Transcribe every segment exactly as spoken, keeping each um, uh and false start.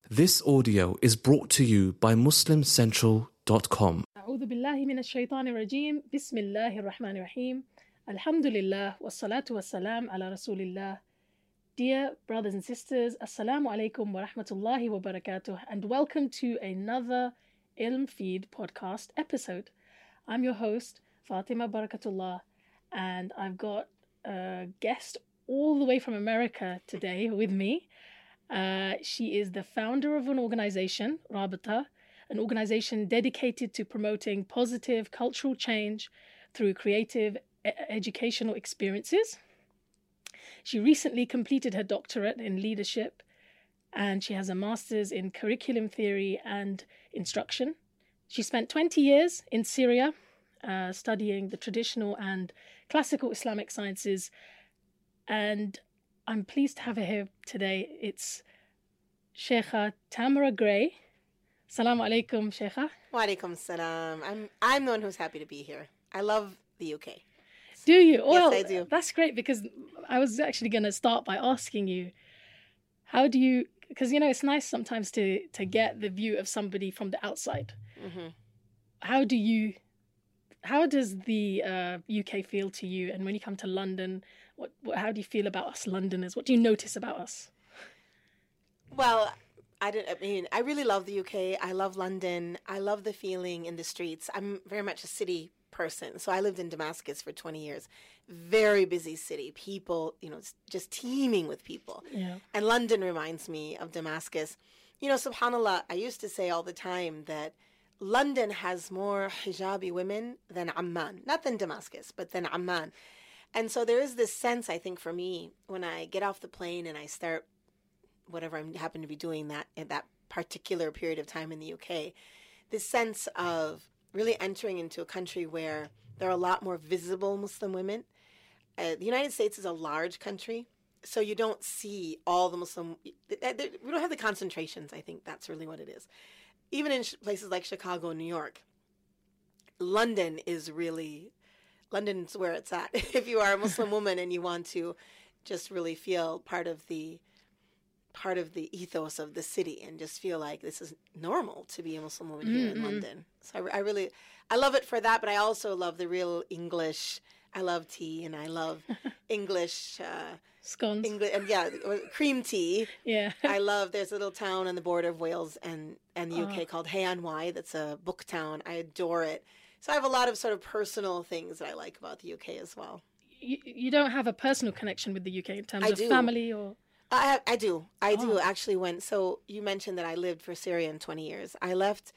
This audio is brought to you by muslim central dot com. أعوذ بالله من الشيطان الرجيم بسم الله الرحمن الرحيم الحمد لله والصلاة والسلام على رسول الله. Dear brothers and sisters, Assalamu alaikum wa rahmatullahi wa barakatuh, and welcome to another Ilm Feed podcast episode. I'm your host, Fatima Barakatullah, and I've got a guest all the way from America today with me. Uh, she is the founder of an organization, Rabita, an organization dedicated to promoting positive cultural change through creative e- educational experiences. She recently completed her doctorate in leadership, and she has a master's in curriculum theory and instruction. She spent twenty years in Syria, uh, studying the traditional and classical Islamic sciences, and I'm pleased to have her here today. It's Sheikha Tamara Gray. Assalamu alaikum, Sheikha. Wa alaikum salam. I'm I'm the one who's happy to be here. I love the U K. Do you? Well, yes, I do. That's great, because I was actually going to start by asking you, how do you, because, you know, it's nice sometimes to, to get the view of somebody from the outside. Mm-hmm. How do you, how does the uh, U K feel to you? And when you come to London, what, what how do you feel about us Londoners? What do you notice about us? Well, I didn't. I mean, I really love the U K. I love London. I love the feeling in the streets. I'm very much a city person. So I lived in Damascus for twenty years. Very busy city. People, you know, it's just teeming with people. Yeah. And London reminds me of Damascus. You know, subhanAllah, I used to say all the time that London has more hijabi women than Amman. Not than Damascus, but than Amman. And so there is this sense, I think, for me, when I get off the plane and I start whatever I happen to be doing that at that particular period of time in the U K, this sense of really entering into a country where there are a lot more visible Muslim women. Uh, the United States is a large country, so you don't see all the Muslim, we don't have the concentrations. I think that's really what it is. Even in places like Chicago, New York, London is really, London's where it's at. If you are a Muslim woman and you want to just really feel part of the part of the ethos of the city and just feel like this is normal to be a Muslim woman here mm-hmm. in London. So I, I really, I love it for that, but I also love the real English. I love tea and I love English. Uh, Scones. English, and yeah, cream tea. Yeah. I love, there's a little town on the border of Wales and, and the U K oh. called Hay-on-Wye. That's a book town. I adore it. So I have a lot of sort of personal things that I like about the U K as well. You, you don't have a personal connection with the U K in terms I of do. family or... I I do. I oh. do actually went. So you mentioned that I lived for Syria in twenty years. I left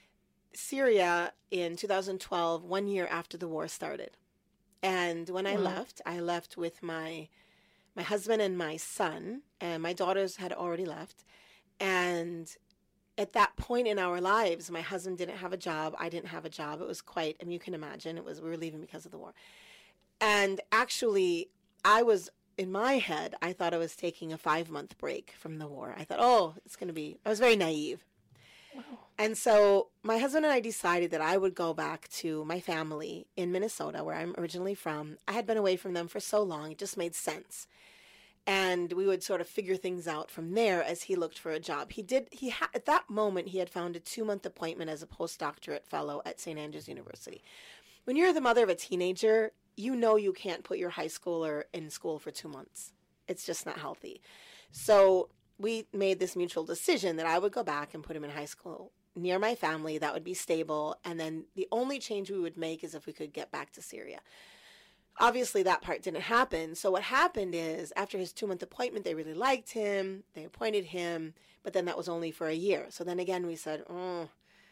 Syria in two thousand twelve, one year after the war started. And when I wow. left, I left with my my husband and my son, and my daughters had already left. And at that point in our lives, my husband didn't have a job. I didn't have a job. It was quite, I mean, you can imagine, it was, we were leaving because of the war. And actually, I was, in my head, I thought I was taking a five-month break from the war. I thought, oh, it's going to be, I was very naive. Wow. And so my husband and I decided that I would go back to my family in Minnesota, where I'm originally from. I had been away from them for so long, it just made sense. And we would sort of figure things out from there as he looked for a job. He did, he ha- at that moment, he had found a two-month appointment as a postdoctorate fellow at Saint Andrews University. When you're the mother of a teenager, you know you can't put your high schooler in school for two months. It's just not healthy. So we made this mutual decision that I would go back and put him in high school near my family. That would be stable. And then the only change we would make is if we could get back to Syria. Obviously, that part didn't happen. So what happened is, after his two-month appointment, they really liked him. They appointed him. But then that was only for a year. So then again, we said, oh,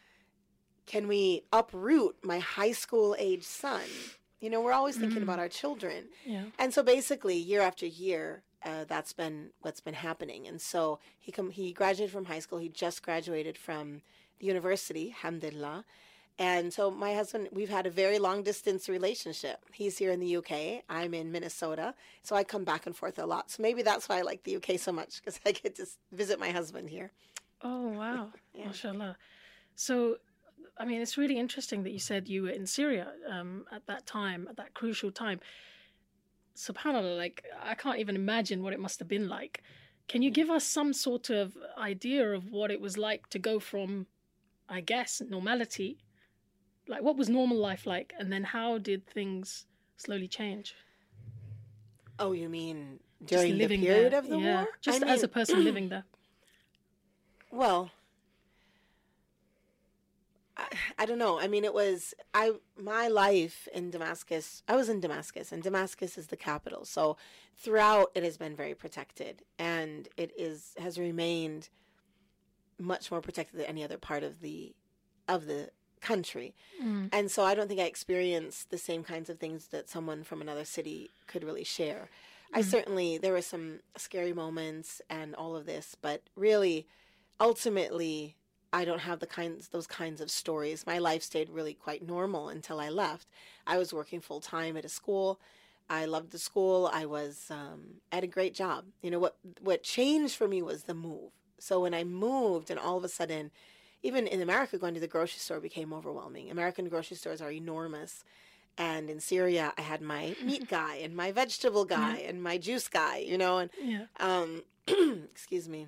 can we uproot my high school-age son? You know, we're always thinking mm-hmm. about our children. Yeah. And so basically, year after year, uh, that's been what's been happening. And so he com- he graduated from high school. He just graduated from the university, alhamdulillah. And so my husband, we've had a very long-distance relationship. He's here in the U K. I'm in Minnesota. So I come back and forth a lot. So maybe that's why I like the U K so much, because I get to visit my husband here. Oh, wow. Yeah. MashaAllah. So... I mean, it's really interesting that you said you were in Syria um, at that time, at that crucial time. SubhanAllah, like, I can't even imagine what it must have been like Can you give us some sort of idea of what it was like to go from, I guess, normality? Like, what was normal life like? And then how did things slowly change? Oh, you mean during the period there. of the yeah. war? Just I as mean, a person living there. Well, I, I don't know. I mean, it was I my life in Damascus. I was in Damascus, and Damascus is the capital. So throughout, it has been very protected, and it is has remained much more protected than any other part of the of the country. Mm. And so I don't think I experienced the same kinds of things that someone from another city could really share. Mm. I certainly there were some scary moments and all of this, but really, ultimately, I don't have the kinds, those kinds of stories. My life stayed really quite normal until I left. I was working full time at a school. I loved the school. I was um, at a great job. You know, what what changed for me was the move. So when I moved, and all of a sudden, even in America, going to the grocery store became overwhelming. American grocery stores are enormous. And in Syria, I had my meat guy and my vegetable guy yeah. and my juice guy, you know, and yeah. um, excuse me.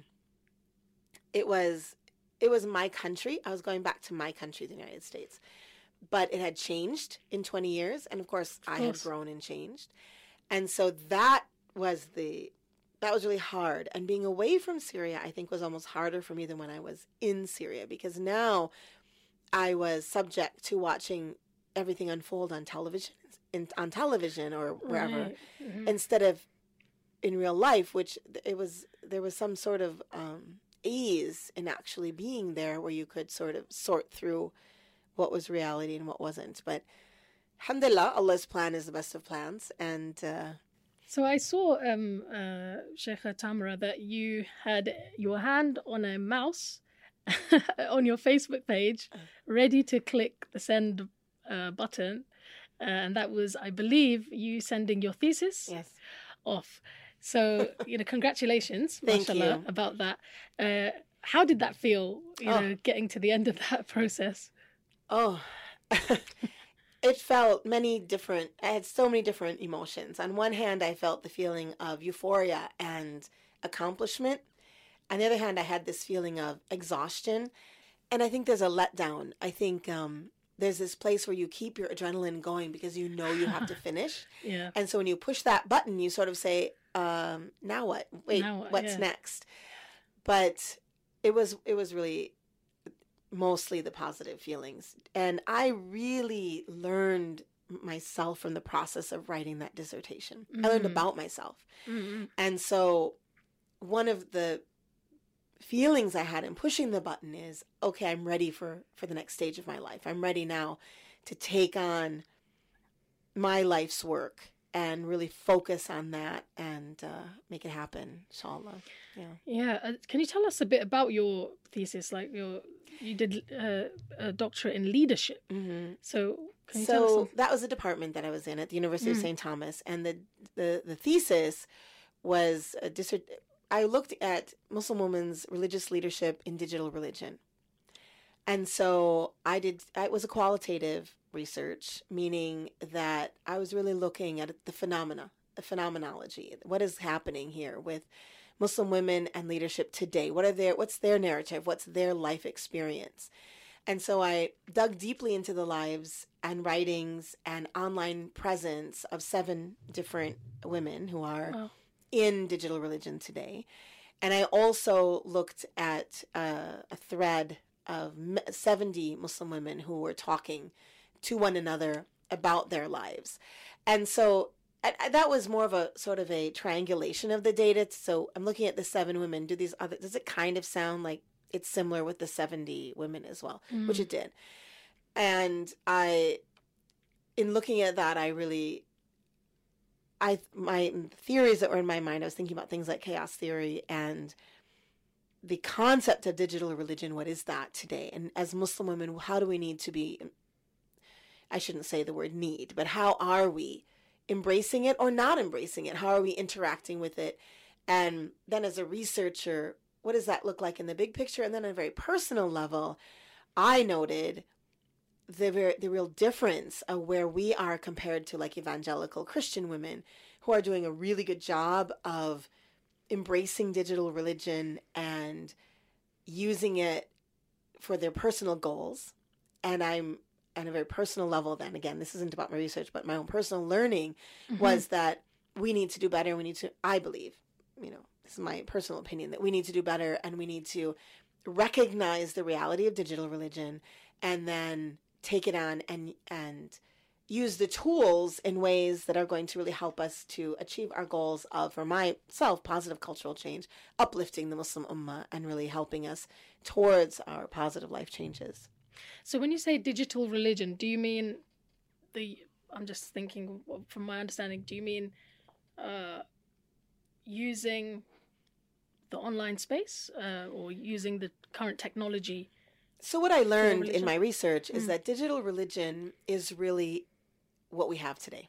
It was it was my country. I was going back to my country, the United States. But it had changed in twenty years. And of course, of I course. had grown and changed. And so that was the, that was really hard. And being away from Syria, I think, was almost harder for me than when I was in Syria. Because now I was subject to watching everything unfold on television, in, on television or wherever, right. mm-hmm. instead of in real life, which it was, there was some sort of um, ease in actually being there where you could sort of sort through what was reality and what wasn't. But alhamdulillah, Allah's plan is the best of plans. And uh, so I saw, um, uh, Sheikha Tamara, that you had your hand on a mouse on your Facebook page, ready to click the send uh, button. Uh, and that was, I believe, you sending your thesis yes. off. So, you know, congratulations, Thank mashallah, you. about that. Uh, how did that feel, you oh. know, getting to the end of that process? Oh, it felt many different, I had so many different emotions. On one hand, I felt the feeling of euphoria and accomplishment. On the other hand, I had this feeling of exhaustion. And I think there's a letdown. I think um, there's this place where you keep your adrenaline going because you know you have to finish. Yeah. And so when you push that button, you sort of say, um, now what? Wait, now what? what's yeah. next? But it was it was really mostly the positive feelings. And I really learned myself from the process of writing that dissertation. Mm-hmm. I learned about myself. Mm-hmm. And so one of the feelings I had in pushing the button is, okay, I'm ready for, for the next stage of my life. I'm ready now to take on my life's work and really focus on that and uh, make it happen, inshallah. Yeah. Yeah. Uh, can you tell us a bit about your thesis? Like your, you did uh, a doctorate in leadership. Mm-hmm. So can you so tell us? Some... that was the department that I was in at the University mm. of Saint Thomas. And the, the, the thesis was a dissert. I looked at Muslim women's religious leadership in digital religion. And so I did, it was a qualitative research, meaning that I was really looking at the phenomena, the phenomenology. What is happening here with Muslim women and leadership today? What are their, what's their narrative? What's their life experience? And so I dug deeply into the lives and writings and online presence of seven different women who are wow. in digital religion today. And I also looked at uh, a thread of seventy Muslim women who were talking to one another about their lives. And so I, that was more of a sort of a triangulation of the data. So I'm looking at the seven women. Do these other, does it kind of sound like it's similar with the seventy women as well, mm. which it did. And I, in looking at that, I really, I, my theories that were in my mind, I was thinking about things like chaos theory and the concept of digital religion. What is that today? And as Muslim women, how do we need to be, I shouldn't say the word need, but how are we embracing it or not embracing it? How are we interacting with it? And then as a researcher, what does that look like in the big picture? And then on a very personal level, I noted the very, the real difference of where we are compared to like evangelical Christian women who are doing a really good job of embracing digital religion and using it for their personal goals. And I'm at a very personal level, then again, this isn't about my research, but my own personal learning mm-hmm. was that we need to do better. We need to, I believe, you know, this is my personal opinion, that we need to do better, and we need to recognize the reality of digital religion and then take it on and and use the tools in ways that are going to really help us to achieve our goals of, for myself, positive cultural change, uplifting the Muslim Ummah, and really helping us towards our positive life changes. So when you say digital religion, do you mean the, I'm just thinking from my understanding, do you mean uh, using the online space uh, or using the current technology? So what I learned in my research is mm. that digital religion is really what we have today.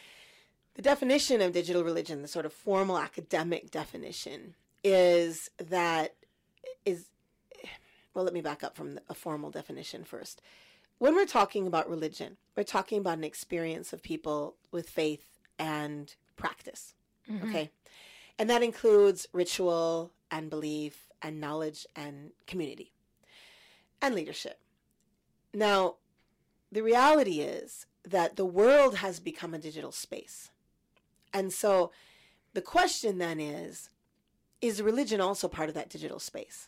The definition of digital religion, the sort of formal academic definition, is that is, well, let me back up from a formal definition first. When we're talking about religion, we're talking about an experience of people with faith and practice, mm-hmm. okay? And that includes ritual and belief and knowledge and community and leadership. Now, the reality is that the world has become a digital space. And so the question then is, is religion also part of that digital space?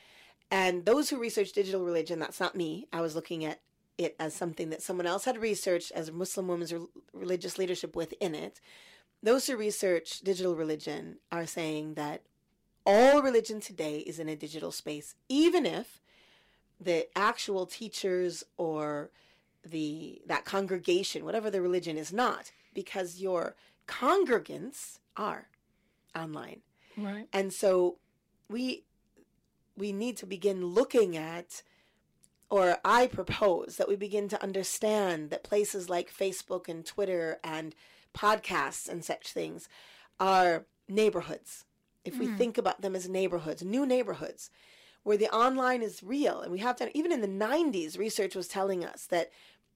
And those who research digital religion, that's not me. I was looking at it as something that someone else had researched as Muslim women's re- religious leadership within it. Those who research digital religion are saying that all religion today is in a digital space, even if the actual teachers or the that congregation, whatever the religion, is not, because your congregants are online. Right. And so we we need to begin looking at, or I propose that we begin to understand that places like Facebook and Twitter and podcasts and such things are neighborhoods. If we mm. think about them as neighborhoods, new neighborhoods, where the online is real. And we have to, even in the nineties, research was telling us that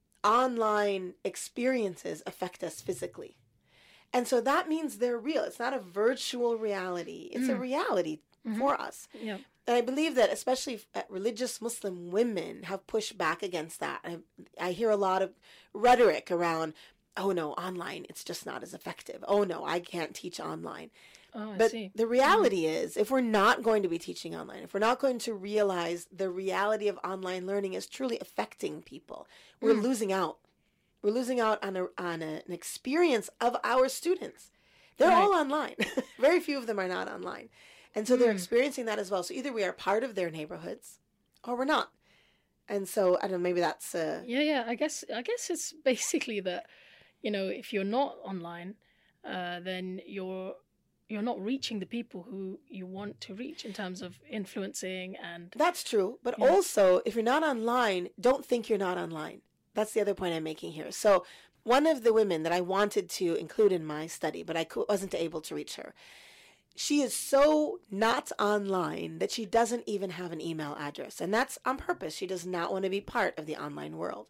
online experiences affect us physically. And so that means they're real. It's not a virtual reality. It's mm. a reality mm-hmm. for us. Yeah. And I believe that especially religious Muslim women have pushed back against that. I, I hear a lot of rhetoric around, oh no, online, it's just not as effective. Oh no, I can't teach online. Oh, I but see. the reality mm. is, if we're not going to be teaching online, if we're not going to realize the reality of online learning is truly affecting people, we're mm. losing out. We're losing out on, a, on a, an experience of our students. They're right. all online. Very few of them are not online. And so mm. they're experiencing that as well. So either we are part of their neighborhoods or we're not. And so, I don't know, maybe that's... Uh... Yeah, yeah. I guess I guess it's basically that, you know, if you're not online, uh, then you're you're not reaching the people who you want to reach in terms of influencing and... That's true. But yeah. also, if you're not online, don't think you're not online. That's the other point I'm making here. So one of the women that I wanted to include in my study, but I wasn't able to reach her, she is so not online that she doesn't even have an email address. And that's on purpose. She does not want to be part of the online world.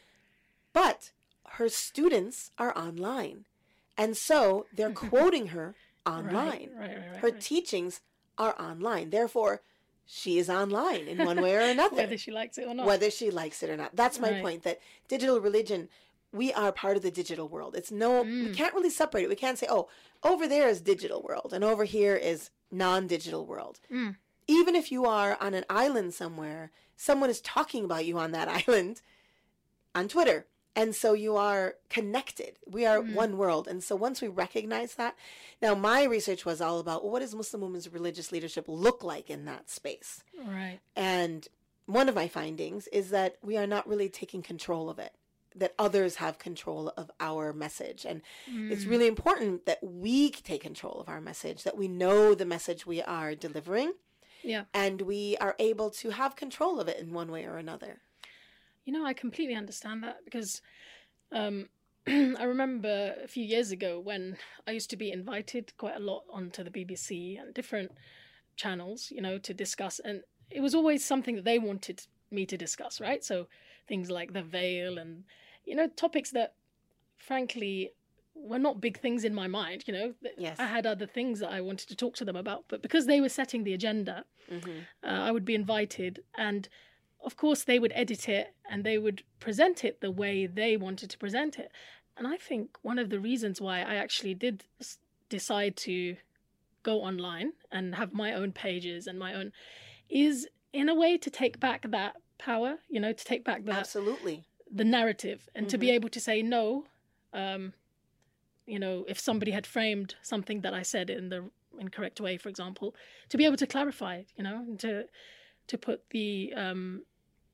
But her students are online. And so they're quoting her online. Right, right, right, right, her right. teachings are online. Therefore, she is online in one way or another. Whether she likes it or not. Whether she likes it or not. That's my right. point, that digital religion, we are part of the digital world. It's no, mm. we can't really separate it. We can't say, oh, over there is digital world and over here is non-digital world. Mm. Even if you are on an island somewhere, someone is talking about you on that island on Twitter. And so you are connected. We are mm. one world. And so once we recognize that, now my research was all about, well, what does Muslim women's religious leadership look like in that space? Right. And one of my findings is that we are not really taking control of it, that others have control of our message. And mm. it's really important that we take control of our message, that we know the message we are delivering. Yeah. And we are able to have control of it in one way or another. You know, I completely understand that because um, I remember a few years ago when I used to be invited quite a lot onto the B B C and different channels, you know, to discuss. And it was always something that they wanted me to discuss, right? So things like the veil and, you know, topics that, frankly, were not big things in my mind, you know. Yes. I had other things that I wanted to talk to them about, but because they were setting the agenda, Mm-hmm. uh, I would be invited, and of course they would edit it and they would present it the way they wanted to present it. And I think one of the reasons why I actually did s- decide to go online and have my own pages and my own is in a way to take back that power, you know, to take back that Absolutely. the narrative, and to be Mhm. able to say no. Um, you know, if somebody had framed something that I said in the incorrect way, for example, to be able to clarify it, you know, and to to put the um,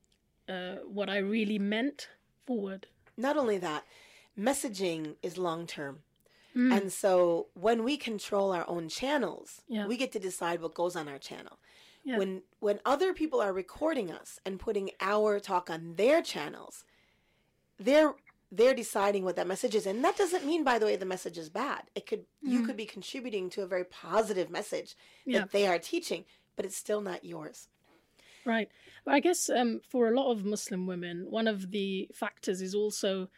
uh, what I really meant forward. Not only that, messaging is long term. Mm. And so when we control our own channels, Yeah. we get to decide what goes on our channel. Yeah. When when other people are recording us and putting our talk on their channels, they're they're deciding what that message is. And that doesn't mean, by the way, the message is bad. It could you Mm. could be contributing to a very positive message that Yeah. they are teaching, but it's still not yours. Right. But I guess um, for a lot of Muslim women, one of the factors is also,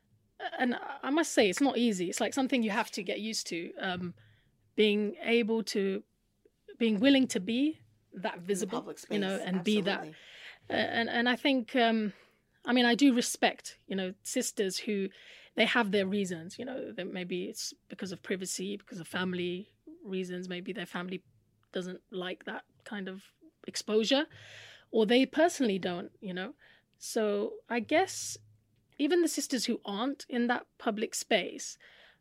and I must say, it's not easy. It's like something you have to get used to. Um, being able to, being willing to be that In the visible, public space. you know, and be that. Absolutely. Uh, and and I think, um, I mean, I do respect, you know, sisters who they have their reasons. You know, that maybe it's because of privacy, because of family reasons. Maybe their family doesn't like that kind of exposure, or they personally don't, you know. So I guess even the sisters who aren't in that public space,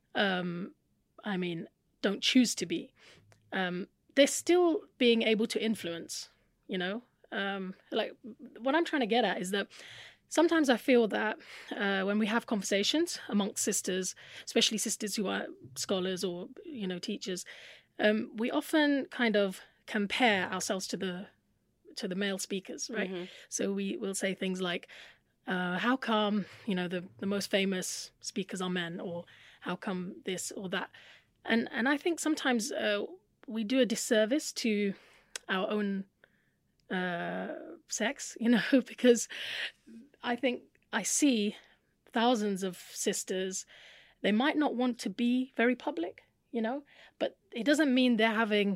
um, I mean, don't choose to be, um, they're still being able to influence, you know. Um, like what I'm trying to get at is that sometimes I feel that uh, when we have conversations amongst sisters, especially sisters who are scholars or, you know, teachers, um, we often kind of compare ourselves to the to the male speakers, right? Mhm. So we will say things like, uh, how come, you know, the, the most famous speakers are men, or how come this or that? And and I think sometimes uh, we do a disservice to our own uh, sex, you know, because I think I see thousands of sisters, they might not want to be very public, you know, but it doesn't mean they're having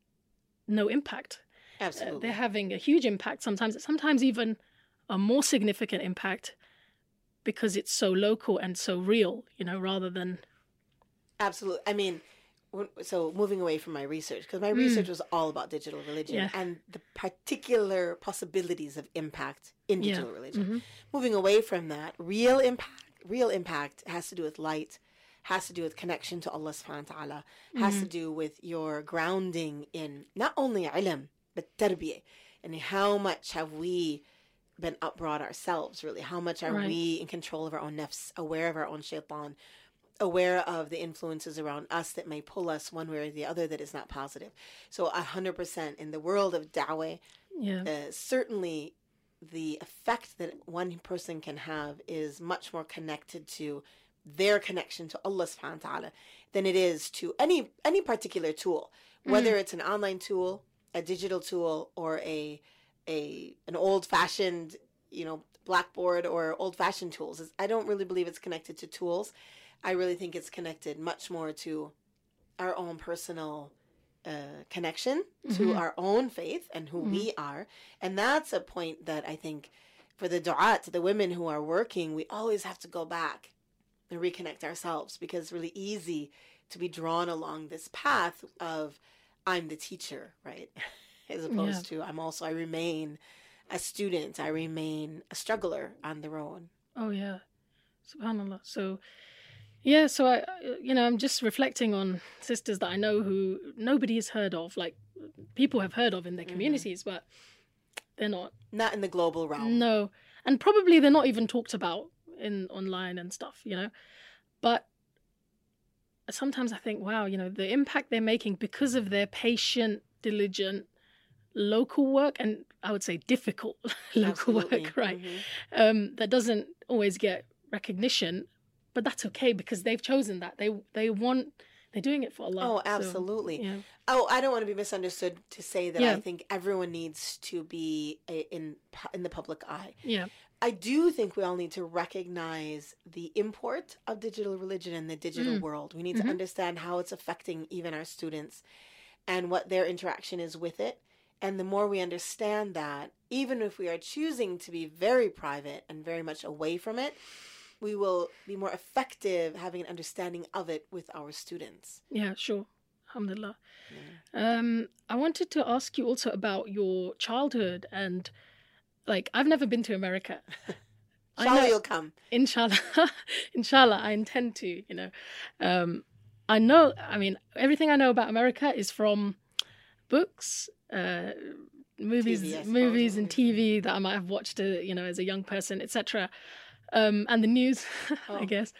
no impact. Uh, Absolutely. they're having a huge impact sometimes, sometimes even a more significant impact because it's so local and so real, you know, rather than. Absolutely. I mean, when- so moving away from my research, because my Mm. research was all about digital religion Yeah. and the particular possibilities of impact in Yeah. digital religion. Mhm. Moving away from that, real impact, real impact has to do with light, has to do with connection to Allah subhanahu wa ta'ala, has to do with your grounding in not only ilm, but tarbiyah. And how much have we been upbrought ourselves, really? How much are Right. we in control of our own nafs, aware of our own shaitan, aware of the influences around us that may pull us one way or the other that is not positive. So a hundred percent in the world of da'wah, Yeah. uh, certainly the effect that one person can have is much more connected to their connection to Allah subhanahu wa ta'ala than it is to any any particular tool, whether it's an online tool, a digital tool, or a a an old fashioned, you know, blackboard or old fashioned tools. It's, I don't really believe it's connected to tools. I really think it's connected much more to our own personal uh, connection to Mhm. our own faith and who we are. And that's a point that I think for the du'at, the women who are working, we always have to go back and reconnect ourselves, because it's really easy to be drawn along this path of I'm the teacher, right? As opposed to I'm also, I remain a student, I remain a struggler on the road. Oh yeah, subhanallah. So yeah, so I, I- you know, I'm just reflecting on sisters that I know who nobody has heard of, like people have heard of in their Mhm. communities, but they're not. Not in the global realm. No, and probably they're not even talked about in online and stuff, you know. But sometimes I think, wow, you know, the impact they're making because of their patient, diligent, local work, and I would say difficult local Absolutely. work, right? Mhm. Um, that doesn't always get recognition, but that's okay because they've chosen that. They they want they're doing it for Allah. Oh, So, absolutely. yeah. Oh, I don't want to be misunderstood to say that Yeah. I think everyone needs to be a, in in the public eye. Yeah. I do think we all need to recognize the import of digital religion in the digital Mm. world. We need Mhm. to understand how it's affecting even our students and what their interaction is with it. And the more we understand that, even if we are choosing to be very private and very much away from it, we will be more effective having an understanding of it with our students. Yeah, sure. Alhamdulillah. Um, I wanted to ask you also about your childhood and, like, I've never been to America. I Inshallah, know- you'll come. Inshallah, inshallah, I intend to, you know. Um, I know, I mean, everything I know about America is from books, uh, movies, T V, I suppose, movies and movies. T V that I might have watched, uh, you know, as a young person, et cetera. Um, and the news, Oh. I guess.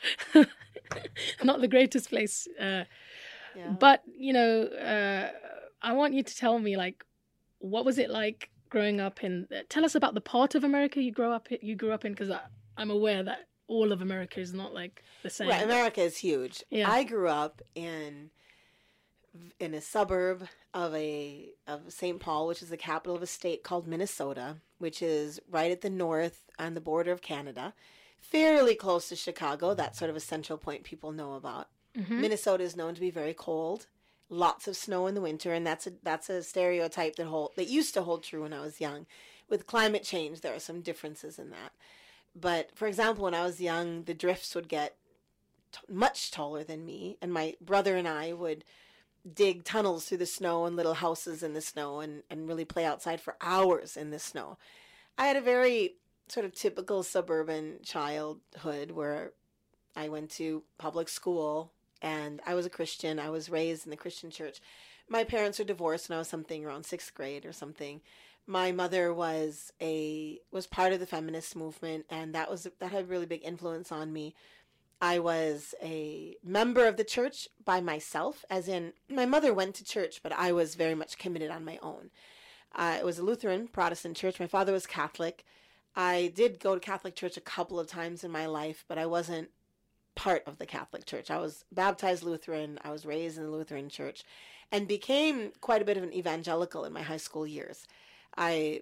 Not the greatest place. Uh, Yeah. But, you know, uh, I want you to tell me, like, what was it like growing up in... Tell us about the part of America you grew up in, you grew up in, because I'm aware that all of America is not, like, the same. Right, America is huge. Yeah. I grew up in in a suburb of a of Saint Paul, which is the capital of a state called Minnesota, which is right at the north on the border of Canada, fairly close to Chicago. That's sort of a central point people know about. Mhm. Minnesota is known to be very cold, lots of snow in the winter, and that's a that's a stereotype that hold that used to hold true when I was young. With climate change, there are some differences in that. But for example, when I was young, the drifts would get t- much taller than me, and my brother and I would dig tunnels through the snow and little houses in the snow and, and really play outside for hours in the snow. I had a very sort of typical suburban childhood where I went to public school and I was a Christian. I was raised in the Christian church. My parents are divorced when I was something around sixth grade or something. My mother was a was part of the feminist movement, and that was that had a really big influence on me. I was a member of the church by myself, as in my mother went to church, but I was very much committed on my own. Uh, it was a Lutheran Protestant church. My father was Catholic. I did go to Catholic church a couple of times in my life, but I wasn't part of the Catholic Church. I was baptized Lutheran. I was raised in the Lutheran Church and became quite a bit of an evangelical in my high school years. I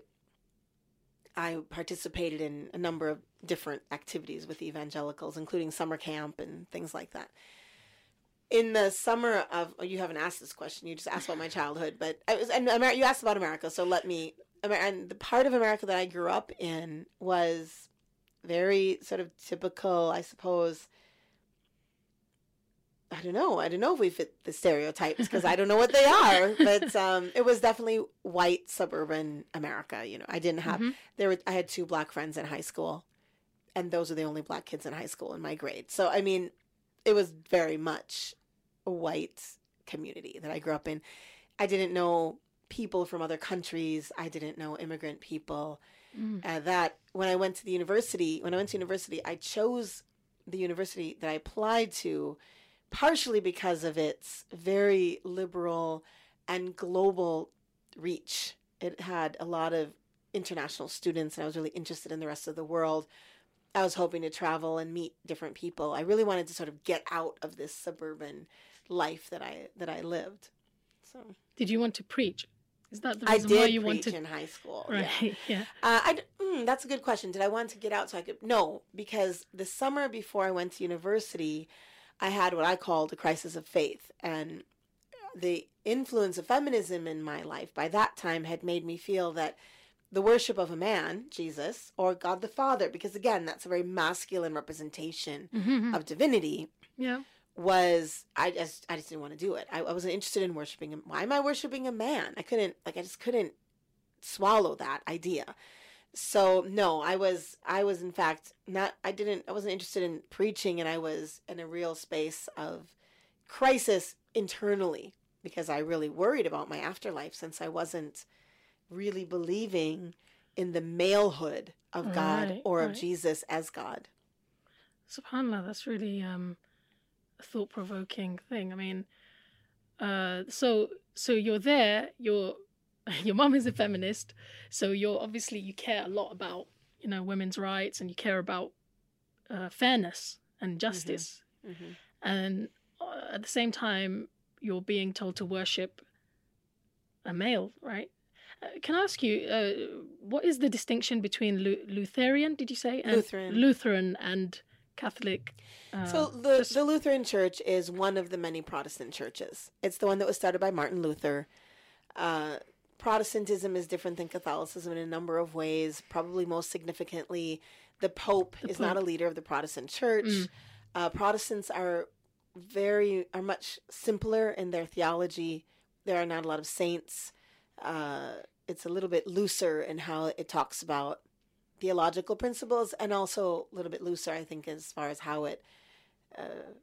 I participated in a number of different activities with evangelicals, including summer camp and things like that. In the summer of, oh, you haven't asked this question, you just asked about my childhood, but I was, and Amer- you asked about America, so let me, and the part of America that I grew up in was very sort of typical, I suppose, I don't know. I don't know if we fit the stereotypes because I don't know what they are. But um, it was definitely white suburban America. You know, I didn't have Mhm. there. Were, I had two black friends in high school, and those are the only black kids in high school in my grade. So I mean, it was very much a white community that I grew up in. I didn't know people from other countries. I didn't know immigrant people. Mm. Uh, that when I went to the university, when I went to university, I chose the university that I applied to partially because of its very liberal and global reach. It had a lot of international students, and I was really interested in the rest of the world. I was hoping to travel and meet different people. I really wanted to sort of get out of this suburban life that I that I lived. So Did you want to preach? Is that the I reason why did you preach wanted? in high school. Right. Yeah. Yeah. Uh, I, d- mm, that's a good question. Did I want to get out so I could? No, because the summer before I went to university, I had what I called a crisis of faith. And the influence of feminism in my life by that time had made me feel that the worship of a man, Jesus, or God the Father, because again, that's a very masculine representation Mhm. of divinity, Yeah. was I just I just didn't want to do it. I, I wasn't interested in worshiping him. Why am I worshiping a man? I couldn't like I just couldn't swallow that idea. So no, I was I was in fact not I didn't I wasn't interested in preaching, and I was in a real space of crisis internally because I really worried about my afterlife since I wasn't really believing in the malehood of God Right, or of right. Jesus as God. SubhanAllah, that's really um, a thought-provoking thing. I mean, uh, so so you're there. Your your mum is a feminist, so you're obviously you care a lot about you know women's rights, and you care about uh, fairness and justice. Mhm. And uh, at the same time, you're being told to worship a male, right? Uh, can I ask you, uh, what is the distinction between Lu- Lutheran, did you say? And Lutheran. Lutheran and Catholic? Uh, So the, just- the Lutheran Church is one of the many Protestant churches. It's the one that was started by Martin Luther. Uh, Protestantism is different than Catholicism in a number of ways. Probably most significantly, the Pope The is not a Pope. leader of the Protestant Church. Mm. Uh, Protestants are very are much simpler in their theology. There are not a lot of saints. Uh, it's a little bit looser in how it talks about theological principles, and also a little bit looser, I think, as far as how it uh,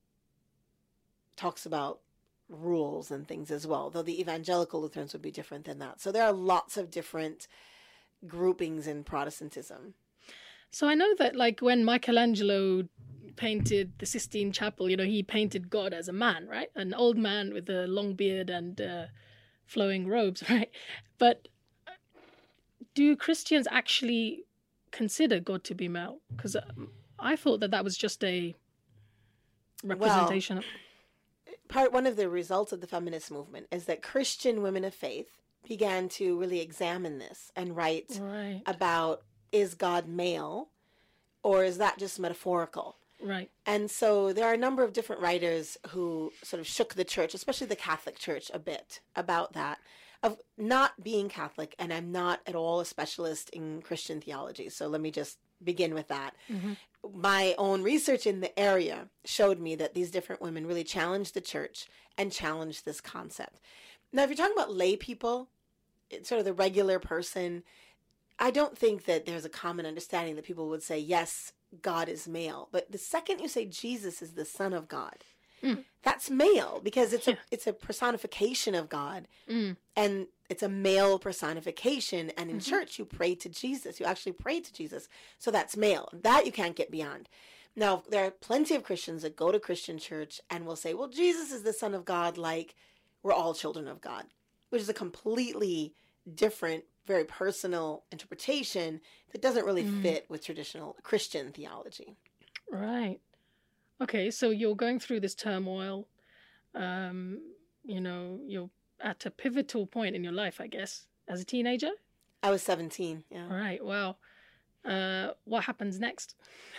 talks about rules and things as well, though the evangelical Lutherans would be different than that. So there are lots of different groupings in Protestantism. So I know that, like, when Michelangelo painted the Sistine Chapel, you know, he painted God as a man, right? An old man with a long beard and uh, flowing robes, right? But do Christians actually consider God to be male? Because I thought that that was just a representation of... Part one of the results of the feminist movement is that Christian women of faith began to really examine this and write Right, about, is God male or is that just metaphorical? right. And so there are a number of different writers who sort of shook the church, especially the Catholic Church, a bit about that, of not being Catholic. And I'm not at all a specialist in Christian theology. So let me just begin with that. Mhm. My own research in the area showed me that these different women really challenged the church and challenged this concept. Now, if you're talking about lay people, it's sort of the regular person, I don't think that there's a common understanding that people would say, yes, God is male. But the second you say Jesus is the Son of God, Mm. that's male, because it's Yeah. a it's a personification of God, Mm. and it's a male personification. And in Mhm. church, you pray to Jesus. You actually pray to Jesus. So that's male. That you can't get beyond. Now, there are plenty of Christians that go to Christian church and will say, well, Jesus is the Son of God, like we're all children of God, which is a completely different, very personal interpretation that doesn't really Mm. fit with traditional Christian theology. Right. Okay, so you're going through this turmoil. Um, you know, you're at a pivotal point in your life, I guess, as a teenager. I was seventeen. Yeah. Right. Wow. Uh, what happens next?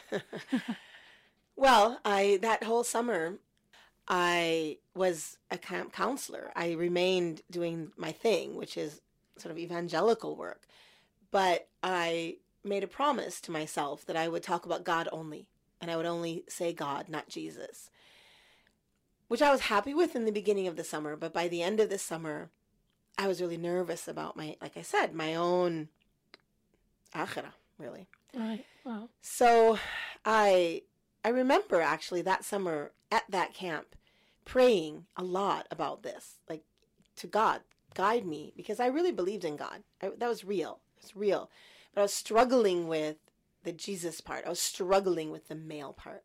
Well, I that whole summer, I was a camp counselor. I remained doing my thing, which is sort of evangelical work, but I made a promise to myself that I would talk about God only, and I would only say God, not Jesus, which I was happy with in the beginning of the summer. But by the end of the summer, I was really nervous about my, like I said, my own akhirah, really. Right. Wow. So I I remember actually that summer at that camp praying a lot about this, like to God, guide me, because I really believed in God. I, that was real. It's real. But I was struggling with the Jesus part. I was struggling with the male part.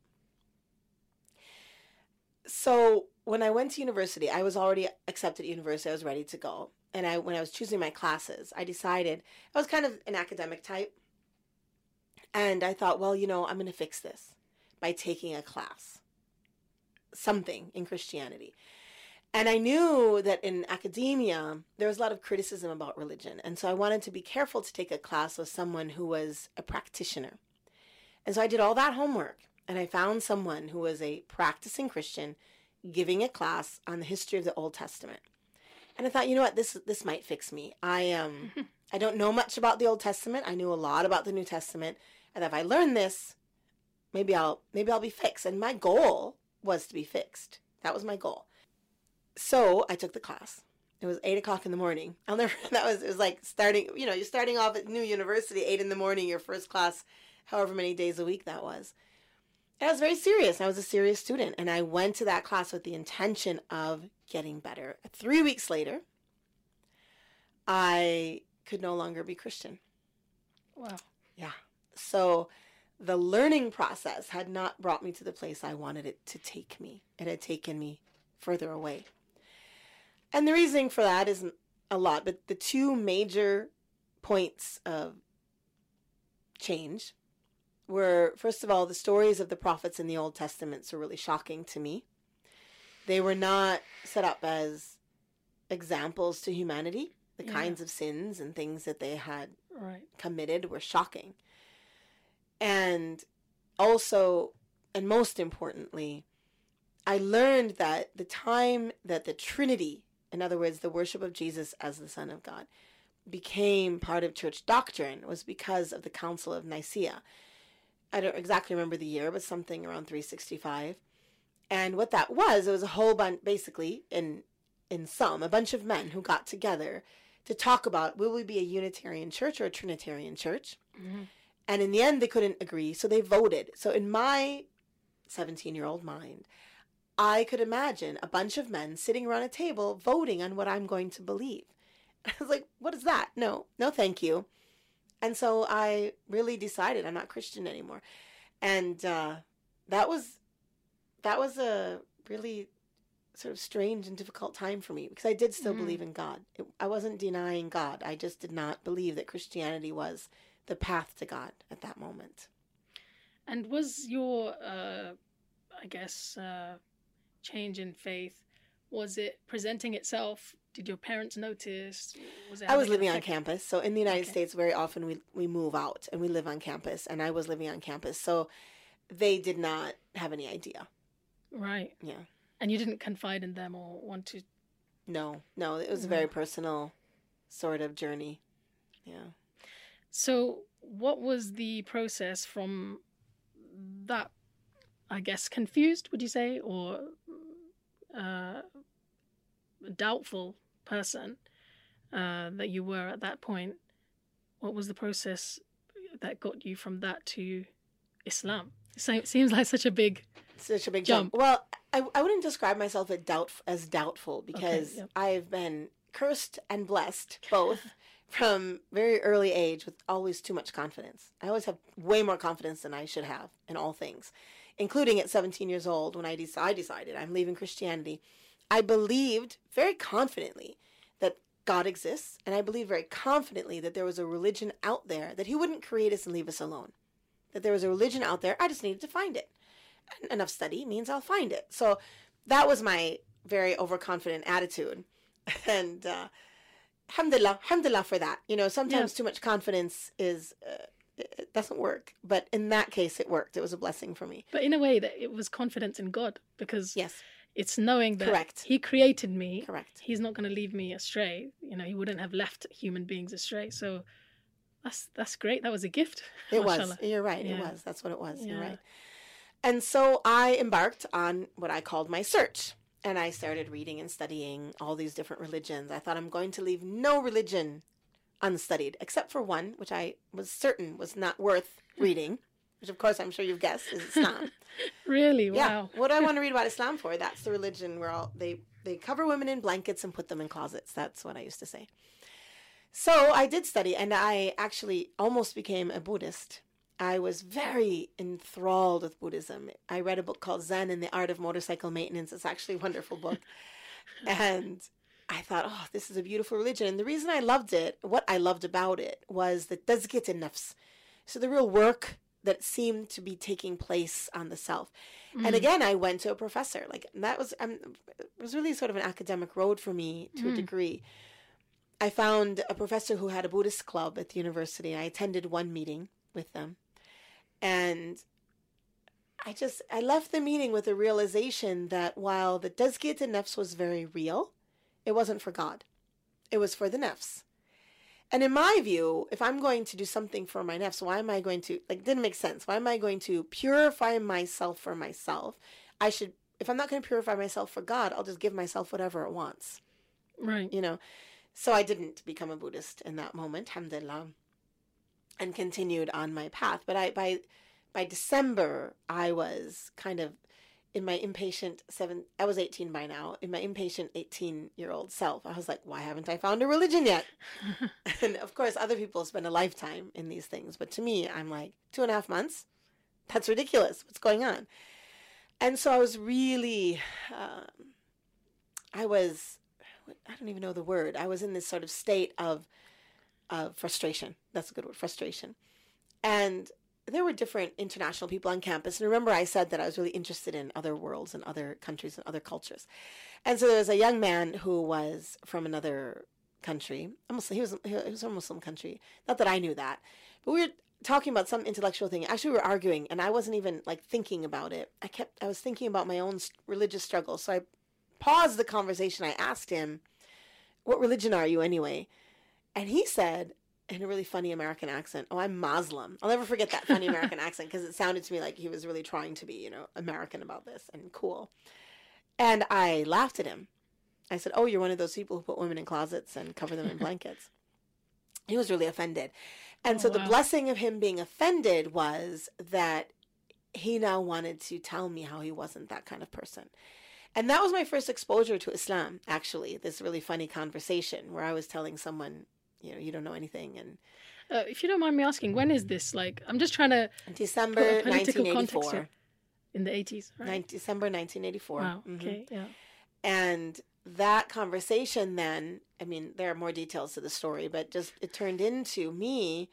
So when I went to university, I was already accepted at university. I was ready to go. And I, when I was choosing my classes, I decided, I was kind of an academic type. And I thought, well, you know, I'm going to fix this by taking a class, something in Christianity. And I knew that in academia, there was a lot of criticism about religion. And so I wanted to be careful to take a class with someone who was a practitioner. And so I did all that homework. And I found someone who was a practicing Christian giving a class on the history of the Old Testament. And I thought, you know what, this this might fix me. I um I don't know much about the Old Testament. I knew a lot about the New Testament. And if I learn this, maybe I'll maybe I'll be fixed. And my goal was to be fixed. That was my goal. So I took the class. It was eight o'clock in the morning. I'll never. That was it was like starting. You know, you're starting off at new university, eight in the morning, your first class, however many days a week that was. And I was very serious. I was a serious student, and I went to that class with the intention of getting better. Three weeks later, I could no longer be Christian. Wow. Yeah. So the learning process had not brought me to the place I wanted it to take me. It had taken me further away. And the reasoning for that isn't a lot, but the two major points of change were, first of all, the stories of the prophets in the Old Testament are really shocking to me. They were not set up as examples to humanity. The Yeah. kinds of sins and things that they had Right. committed were shocking. And also, and most importantly, I learned that the time that the Trinity, in other words, the worship of Jesus as the Son of God, became part of church doctrine was because of the Council of Nicaea. I don't exactly remember the year, but something around three sixty-five. And what that was, it was a whole bunch, basically, in in sum, a bunch of men who got together to talk about, will we be a Unitarian church or a Trinitarian church? Mm-hmm. And in the end, they couldn't agree, so they voted. So in my seventeen-year-old mind, I could imagine a bunch of men sitting around a table voting on what I'm going to believe. I was like, what is that? No, no, thank you. And so I really decided I'm not Christian anymore. And uh, that was that was a really sort of strange and difficult time for me, because I did still Mm. believe in God. It, I wasn't denying God. I just did not believe that Christianity was the path to God at that moment. And was your, uh, I guess, uh, change in faith, was it presenting itself? Did your parents notice? Was it I was having an living on effect? campus. So in the United Okay. States, very often we, we move out and we live on campus, and I was living on campus. So they did not have any idea. Right. Yeah. And you didn't confide in them or want to. No, no, it was a very personal sort of journey. Yeah. So, what was the process from that, I guess, confused, would you say, or uh, doubtful person uh, that you were at that point? What was the process that got you from that to Islam? So it seems like such a big. Such a big Jump. jump. Well, I, I wouldn't describe myself as, doubt, as doubtful, because yep. I've been cursed and blessed both from very early age with always too much confidence. I always have way more confidence than I should have in all things, including at seventeen years old when I, de- I decided I'm leaving Christianity. I believed very confidently that God exists, and I believed very confidently that there was a religion out there, that he wouldn't create us and leave us alone, that there was a religion out there. I just needed to find it. And enough study means I'll find it. So that was my very overconfident attitude. And uh, alhamdulillah, alhamdulillah for that. You know, sometimes Yeah. too much confidence is, uh, it it doesn't work. But in that case, it worked. It was a blessing for me. But in a way, that it was confidence in God, because Yes, it's knowing that Correct. He created me. correct. He's not going to leave me astray. You know, He wouldn't have left human beings astray. So that's that's great. That was a gift. It was. Mashallah. You're right. It Yeah. was. That's what it was. You're Yeah. right. And so I embarked on what I called my search. And I started reading and studying all these different religions. I thought I'm going to leave no religion unstudied, except for one, which I was certain was not worth reading, which of course I'm sure you've guessed is Islam. Really? Yeah. Wow. What do I want to read about Islam for? That's the religion where all they, they cover women in blankets and put them in closets. That's what I used to say. So I did study, and I actually almost became a Buddhist. I was very enthralled with Buddhism. I read a book called Zen and the Art of Motorcycle Maintenance. It's actually a wonderful book. And I thought, oh, this is a beautiful religion. And the reason I loved it, what I loved about it, was the tazkiyat an-nafs. So the real work that seemed to be taking place on the self. And again, I went to a professor. Like that was, um, it was really sort of an academic road for me to a degree. I found a professor who had a Buddhist club at the university. I attended one meeting with them. And I just, I left the meeting with a realization that while the tazkiyat an-nafs was very real, it wasn't for God. It was for the nafs. And in my view, if I'm going to do something for my nafs, why am I going to, like, didn't make sense. Why am I going to purify myself for myself? I should, if I'm not going to purify myself for God, I'll just give myself whatever it wants, Right. you know? So I didn't become a Buddhist in that moment, alhamdulillah, and continued on my path. But I, by, by December, I was kind of in my impatient seven, I was eighteen by now, in my impatient eighteen-year-old self. I was like, why haven't I found a religion yet? And of course, other people spend a lifetime in these things. But to me, I'm like, two and a half months? That's ridiculous. What's going on? And so I was really, um, I was, I don't even know the word. I was in this sort of state of, of frustration. That's a good word, frustration. And there were different international people on campus. And remember, I said that I was really interested in other worlds and other countries and other cultures. And so there was a young man who was from another country. A Muslim, he was he was from a Muslim country. Not that I knew that, but we were talking about some intellectual thing. Actually, we were arguing, and I wasn't even like thinking about it. I kept I was thinking about my own religious struggle. So I paused the conversation. I asked him, "What religion are you anyway?" And he said, in a really funny American accent, "Oh, I'm Muslim." I'll never forget that funny American accent because it sounded to me like he was really trying to be, you know, American about this and cool. And I laughed at him. I said, "Oh, you're one of those people who put women in closets and cover them in blankets." He was really offended. And oh, so the wow. blessing of him being offended was that he now wanted to tell me how he wasn't that kind of person. And that was my first exposure to Islam, actually, this really funny conversation where I was telling someone, you know, you don't know anything. And uh, if you don't mind me asking, when is this? Like, I'm just trying to December nineteen eighty-four. Here. In the eighties, right? Nin- December nineteen eighty-four. Wow, mm-hmm. okay, yeah. And that conversation then, I mean, there are more details to the story, but just it turned into me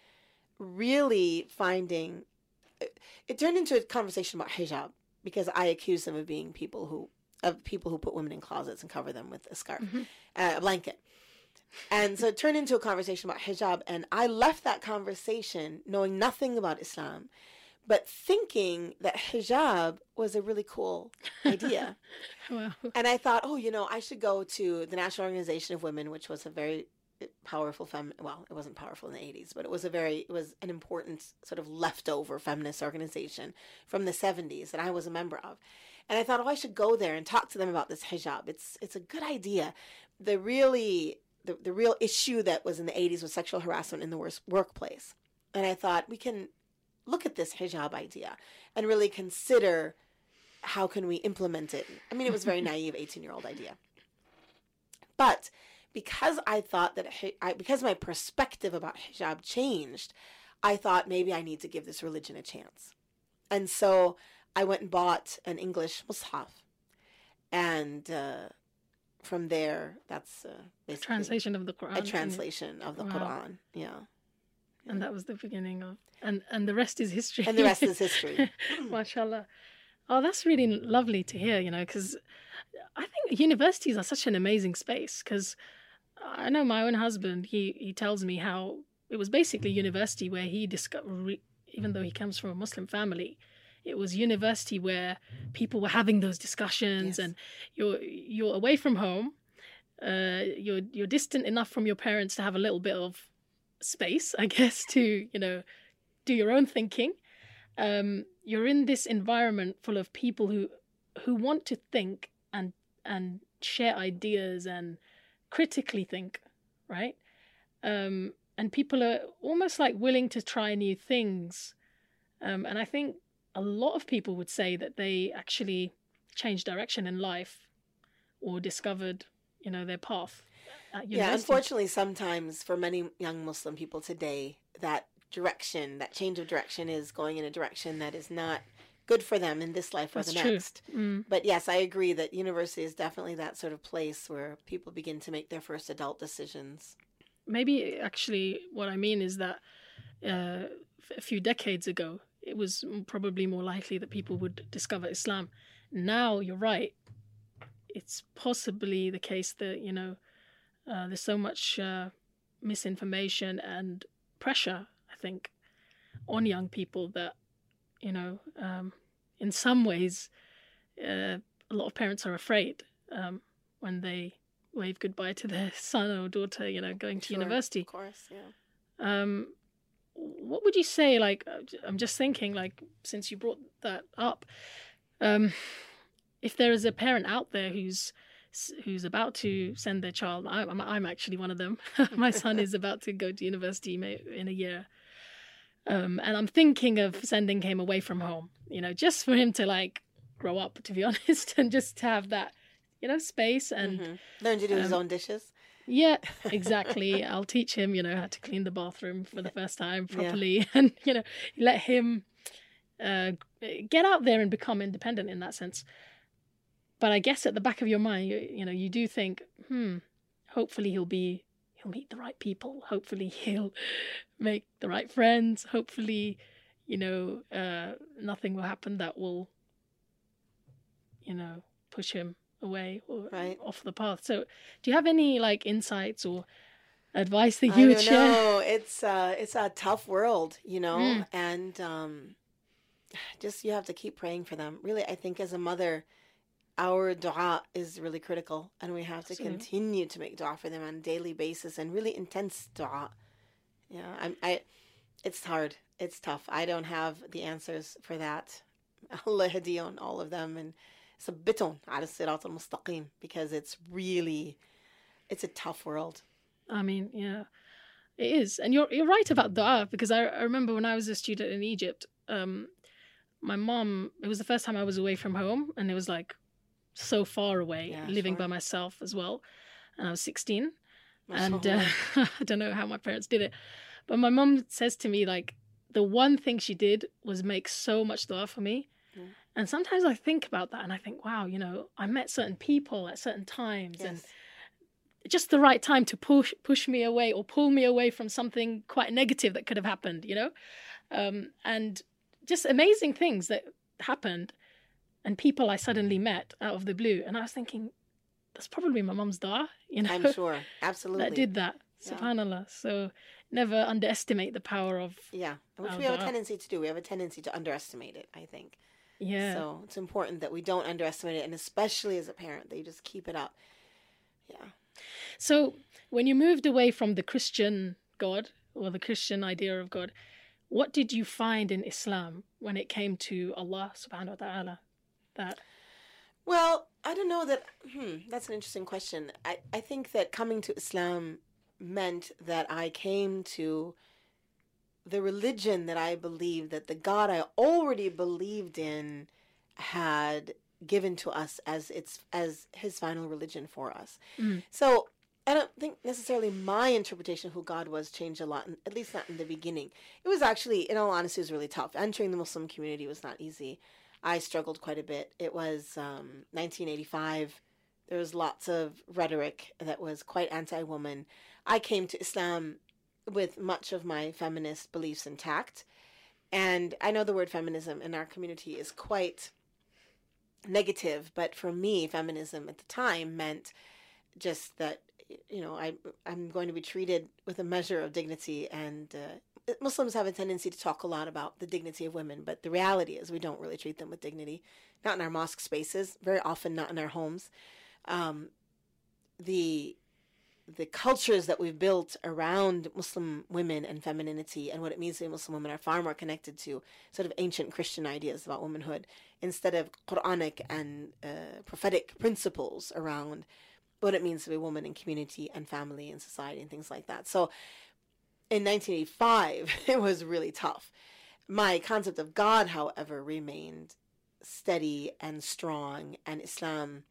really finding, it, it turned into a conversation about hijab because I accused them of being people who, of people who put women in closets and cover them with a scarf, mm-hmm. uh, a blanket. And so it turned into a conversation about hijab, and I left that conversation knowing nothing about Islam, but thinking that hijab was a really cool idea. Wow. And I thought, oh, you know, I should go to the National Organization of Women, which was a very powerful fem. Well, it wasn't powerful in the eighties, but it was a very, it was an important sort of leftover feminist organization from the seventies that I was a member of. And I thought, oh, I should go there and talk to them about this hijab. It's it's a good idea. The really, the, the real issue that was in the eighties was sexual harassment in the worst workplace. And I thought we can look at this hijab idea and really consider how can we implement it. I mean, it was a very naive eighteen-year-old idea. But because I thought that, I, because my perspective about hijab changed, I thought maybe I need to give this religion a chance. And so I went and bought an English mushaf. And uh, from there, that's uh, basically... A translation of the Quran. A translation of the wow. Quran, yeah. And that was the beginning of, and, and the rest is history. And the rest is history. MashaAllah. Oh, that's really lovely to hear, you know, because I think universities are such an amazing space, because I know my own husband, he, he tells me how it was basically university where he discovered, even though he comes from a Muslim family, it was university where people were having those discussions. Yes. And you're you're away from home, uh, you're you're distant enough from your parents to have a little bit of space, I guess, to, you know, do your own thinking. Um, you're in this environment full of people who who want to think and and share ideas and critically think, right? Um, and people are almost like willing to try new things. Um, and I think a lot of people would say that they actually changed direction in life or discovered, you know, their path. Yeah, unfortunately, sometimes for many young Muslim people today, that direction, that change of direction is going in a direction that is not good for them in this life or That's the true. next. Mm. But yes, I agree that university is definitely that sort of place where people begin to make their first adult decisions. Maybe actually what I mean is that uh, a few decades ago, it was probably more likely that people would discover Islam. Now, you're right. It's possibly the case that, you know, uh, there's so much uh, misinformation and pressure, I think, on young people that, you know, um, in some ways, uh, a lot of parents are afraid um, when they wave goodbye to their son or daughter, you know, going to Sure, university. Of course, yeah. Um, what would you say, like, I'm just thinking, like, since you brought that up, um, if there is a parent out there who's who's about to send their child, I'm, I'm actually one of them. My son is about to go to university in a year. Um, and I'm thinking of sending him away from home, you know, just for him to, like, grow up, to be honest, and just to have that, you know, space and... Mm-hmm. Learn to do um, his own dishes. Yeah, exactly. I'll teach him, you know, how to clean the bathroom for the first time properly. Yeah. And, you know, let him uh, get out there and become independent in that sense. But I guess at the back of your mind, you, you know, you do think, hmm, hopefully he'll be, he'll meet the right people. Hopefully he'll make the right friends. Hopefully, you know, uh, nothing will happen that will, you know, push him away or Right. off the path. So do you have any like insights or advice that I you would don't share? know. It's uh, it's a tough world, you know, Mm. and um, just you have to keep praying for them. Really, I think as a mother, our dua is really critical, and we have to Absolutely. continue to make dua for them on a daily basis, and really intense dua. Yeah, I'm, I. It's hard. It's tough. I don't have the answers for that. Allah hadi on all of them, and sabbiton ala sirat al-mustaqim, because it's really, it's a tough world. I mean, yeah, it is. And you're you're right about dua, because I, I remember when I was a student in Egypt, um, my mom, it was the first time I was away from home, and it was like so far away, Yeah, living by sure. myself as well. And I was sixteen. And MashaAllah. uh, I don't know how my parents did it. But my mom says to me, like, the one thing she did was make so much dua for me. Mm. And sometimes I think about that and I think, wow, you know, I met certain people at certain times and Yes. just the right time to push push me away or pull me away from something quite negative that could have happened, you know? Um, and just amazing things that happened and people I suddenly met out of the blue. And I was thinking, that's probably my mom's dua, you know, I'm sure. Absolutely. that did that. Yeah. Subhanallah. So never underestimate the power of, Yeah. Which Oh, we have a dua. tendency to do. We have a tendency to underestimate it, I think. yeah. So it's important that we don't underestimate it, and especially as a parent, that you just keep it up. Yeah. So when you moved away from the Christian God or the Christian idea of God, what did you find in Islam when it came to Allah subhanahu wa ta'ala? That, Well, I don't know that. Hmm, that's an interesting question. I, I think that coming to Islam meant that I came to the religion that I believed, that the God I already believed in had given to us as its as his final religion for us. Mm. So I don't think necessarily my interpretation of who God was changed a lot, at least not in the beginning. It was actually, in all honesty, it was really tough. Entering the Muslim community was not easy. I struggled quite a bit. It was um, nineteen eighty-five. There was lots of rhetoric that was quite anti-woman. I came to Islam with much of my feminist beliefs intact. And I know the word feminism in our community is quite negative, but for me, feminism at the time meant just that, you know, I, I'm going to be treated with a measure of dignity. And uh, Muslims have a tendency to talk a lot about the dignity of women, but the reality is we don't really treat them with dignity. Not in our mosque spaces, very often not in our homes. Um, the the cultures that we've built around Muslim women and femininity and what it means to be Muslim women are far more connected to sort of ancient Christian ideas about womanhood instead of Quranic and uh, prophetic principles around what it means to be a woman in community and family and society and things like that. So in nineteen eighty-five, it was really tough. My concept of God, however, remained steady and strong, and Islam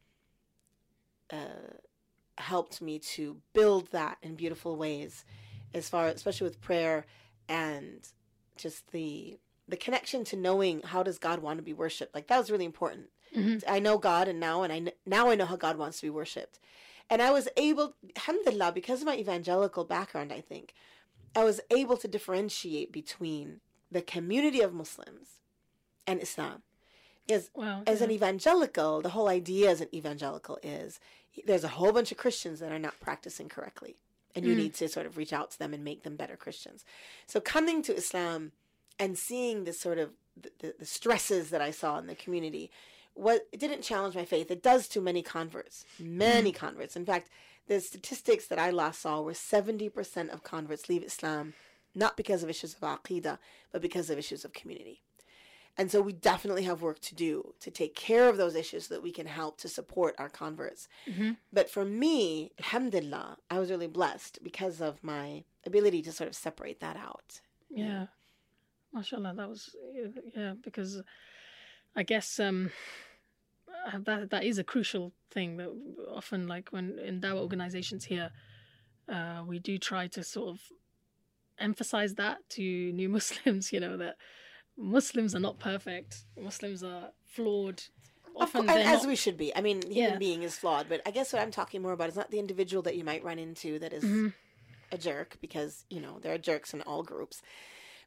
uh, helped me to build that in beautiful ways, as far, especially with prayer and just the the connection to knowing how does God want to be worshipped. Like that was really important. Mhm. I know God, and now and I kn- now I know how God wants to be worshipped, and I was able, alhamdulillah, because of my evangelical background, I think I was able to differentiate between the community of Muslims and Islam. Because Wow. as yeah. an evangelical, the whole idea as an evangelical is there's a whole bunch of Christians that are not practicing correctly. And you Mm. need to sort of reach out to them and make them better Christians. So coming to Islam and seeing this sort of the, the, the stresses that I saw in the community, what it didn't challenge my faith. It does to many converts, many converts. In fact, the statistics that I last saw were seventy percent of converts leave Islam not because of issues of aqidah, but because of issues of community. And so we definitely have work to do to take care of those issues so that we can help to support our converts. Mhm. But for me, alhamdulillah, I was really blessed because of my ability to sort of separate that out. Yeah. MashaAllah, that was, yeah, because I guess um, uh, that that is a crucial thing that often, like when in dawah organizations here, uh, we do try to sort of emphasize that to new Muslims, you know, that Muslims are not perfect. Muslims are flawed. Of Often course, they're as not- we should be. I mean, human Yeah. being is flawed, but I guess what I'm talking more about is not the individual that you might run into that is Mhm. a jerk, because, you know, there are jerks in all groups.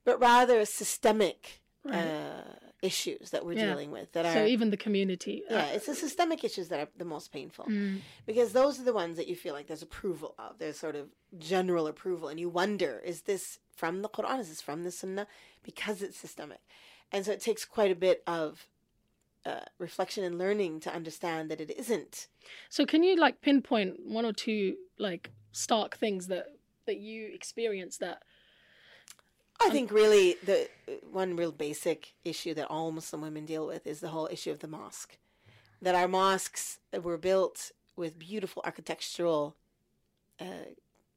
but rather systemic Right. uh, issues that we're Yeah. dealing with. That So are even the community. uh, yeah, it's the systemic issues that are the most painful, mm, because those are the ones that you feel like there's approval of. There's sort of general approval, and you wonder, is this from the Quran? Is this from the Sunnah? Because it's systemic, and so it takes quite a bit of uh, reflection and learning to understand that it isn't. So can you like pinpoint one or two like stark things that that you experience that? I think really the one real basic issue that all Muslim women deal with is the whole issue of the mosque. That our mosques were built with beautiful architectural uh,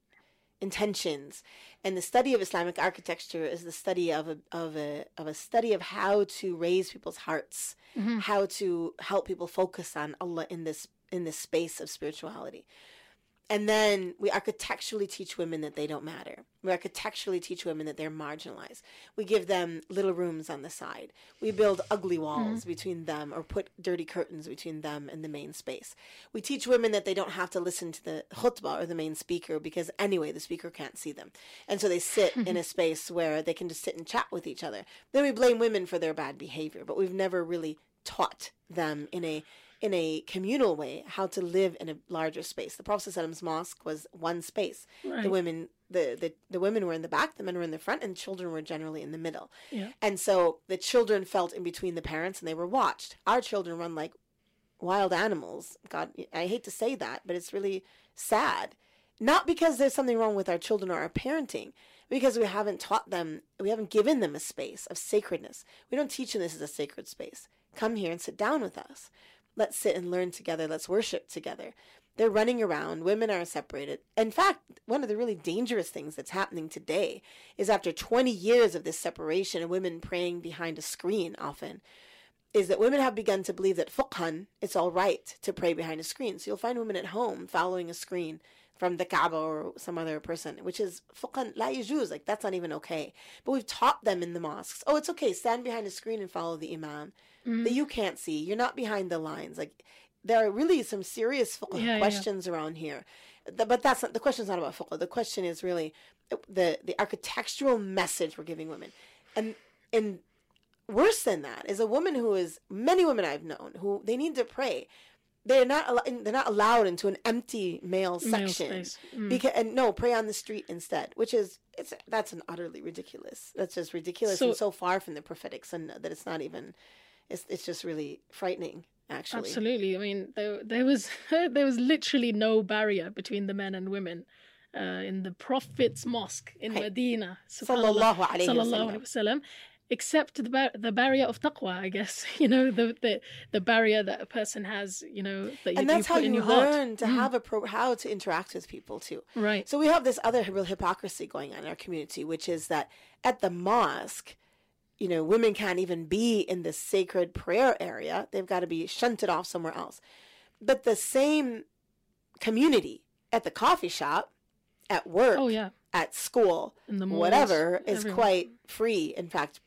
intentions, and the study of Islamic architecture is the study of a of a of a study of how to raise people's hearts, Mhm. how to help people focus on Allah in this in this space of spirituality. And then we architecturally teach women that they don't matter. We architecturally teach women that they're marginalized. We give them little rooms on the side. We build ugly walls between them, or put dirty curtains between them and the main space. We teach women that they don't have to listen to the khutbah or the main speaker, because anyway, the speaker can't see them. And so they sit in a space where they can just sit and chat with each other. Then we blame women for their bad behavior, but we've never really taught them in a in a communal way how to live in a larger space. The Prophet ﷺ's mosque was one space. Right. The women the, the the women were in the back, the men were in the front, and children were generally in the middle. Yeah. And so the children felt in between the parents, and they were watched. Our children run like wild animals. God, I hate to say that, but it's really sad. Not because there's something wrong with our children or our parenting, because we haven't taught them, we haven't given them a space of sacredness. We don't teach them this is a sacred space. Come here and sit down with us. Let's sit and learn together. Let's worship together. They're running around. Women are separated. In fact, one of the really dangerous things that's happening today is after twenty years of this separation and women praying behind a screen often, is that women have begun to believe that fuqhan, it's all right to pray behind a screen. So you'll find women at home following a screen from the Kaaba or some other person, which is fuqhan la yajuz, like that's not even okay. But we've taught them in the mosques, oh, it's okay, stand behind a screen and follow the imam. Mm. That you can't see. You're not behind the lines. Like, there are really some serious fiqh Yeah, yeah. questions around here. Th- But that's not, the question's not about fiqh. The question is really the, the architectural message we're giving women. And, and worse than that is a woman who is, many women I've known, who they need to pray. They're not, al- they're not allowed into an empty male Male section. space. Mm. Because, and no, pray on the street instead, which is, it's that's an utterly ridiculous. That's just ridiculous So- and so far from the prophetic sunnah that it's not even, it's it's just really frightening, actually. Absolutely. I mean, there there was there was literally no barrier between the men and women uh, in the Prophet's mosque in Right. Medina. Sallallahu alayhi wa Sallallahu sallam. alaihi wasallam. Except the bar- the barrier of taqwa, I guess. You know, the the, the barrier that a person has. You know, that you, And that's you how put in you your heart. learn to Mm. have a pro, how to interact with people too. Right. So we have this other real hypocrisy going on in our community, which is that at the mosque, you know, women can't even be in the sacred prayer area. They've got to be shunted off somewhere else. But the same community at the coffee shop, at work, Oh yeah. at school, In the malls, whatever, is everywhere. quite free. In fact,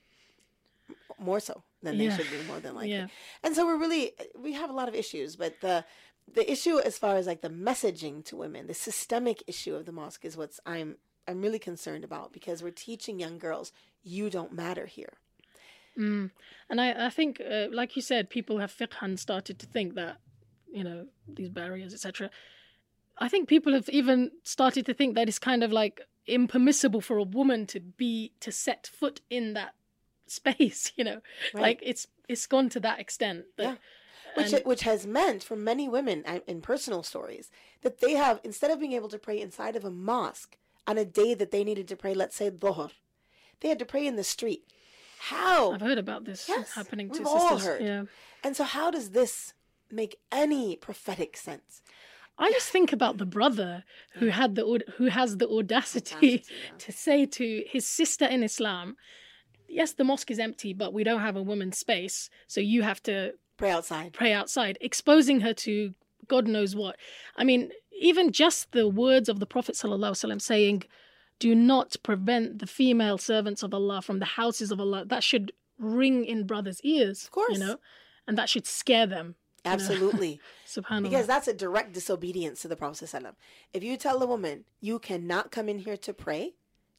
more so than Yeah. they should be, more than likely. Yeah. And so we're really, we have a lot of issues, but the the issue as far as like the messaging to women, the systemic issue of the mosque is what's I'm I'm really concerned about, because we're teaching young girls, you don't matter here. Mm. And I, I think, uh, like you said, people have fiqhan started to think that, you know, these barriers, et cetera. I think people have even started to think that it's kind of like impermissible for a woman to be, to set foot in that space, you know, Right. like it's it's gone to that extent. That, Yeah. Which and- which has meant for many women uh, in personal stories that they have, instead of being able to pray inside of a mosque on a day that they needed to pray, let's say dhuhr, they had to pray in the street. How? I've heard about this Yes, happening to we've sisters. all heard. Yeah. And so how does this make any prophetic sense? I just think about the brother who had the aud- who has the audacity Audacity, yeah. to say to his sister in Islam, yes, the mosque is empty, but we don't have a woman's space, so you have to Pray outside. pray outside, exposing her to God knows what. I mean, even just the words of the Prophet ﷺ saying, do not prevent the female servants of Allah from the houses of Allah, that should ring in brothers' ears. Of course. You know, and that should scare them. Absolutely. SubhanAllah. Because that's a direct disobedience to the Prophet ﷺ. If you tell a woman, you cannot come in here to pray,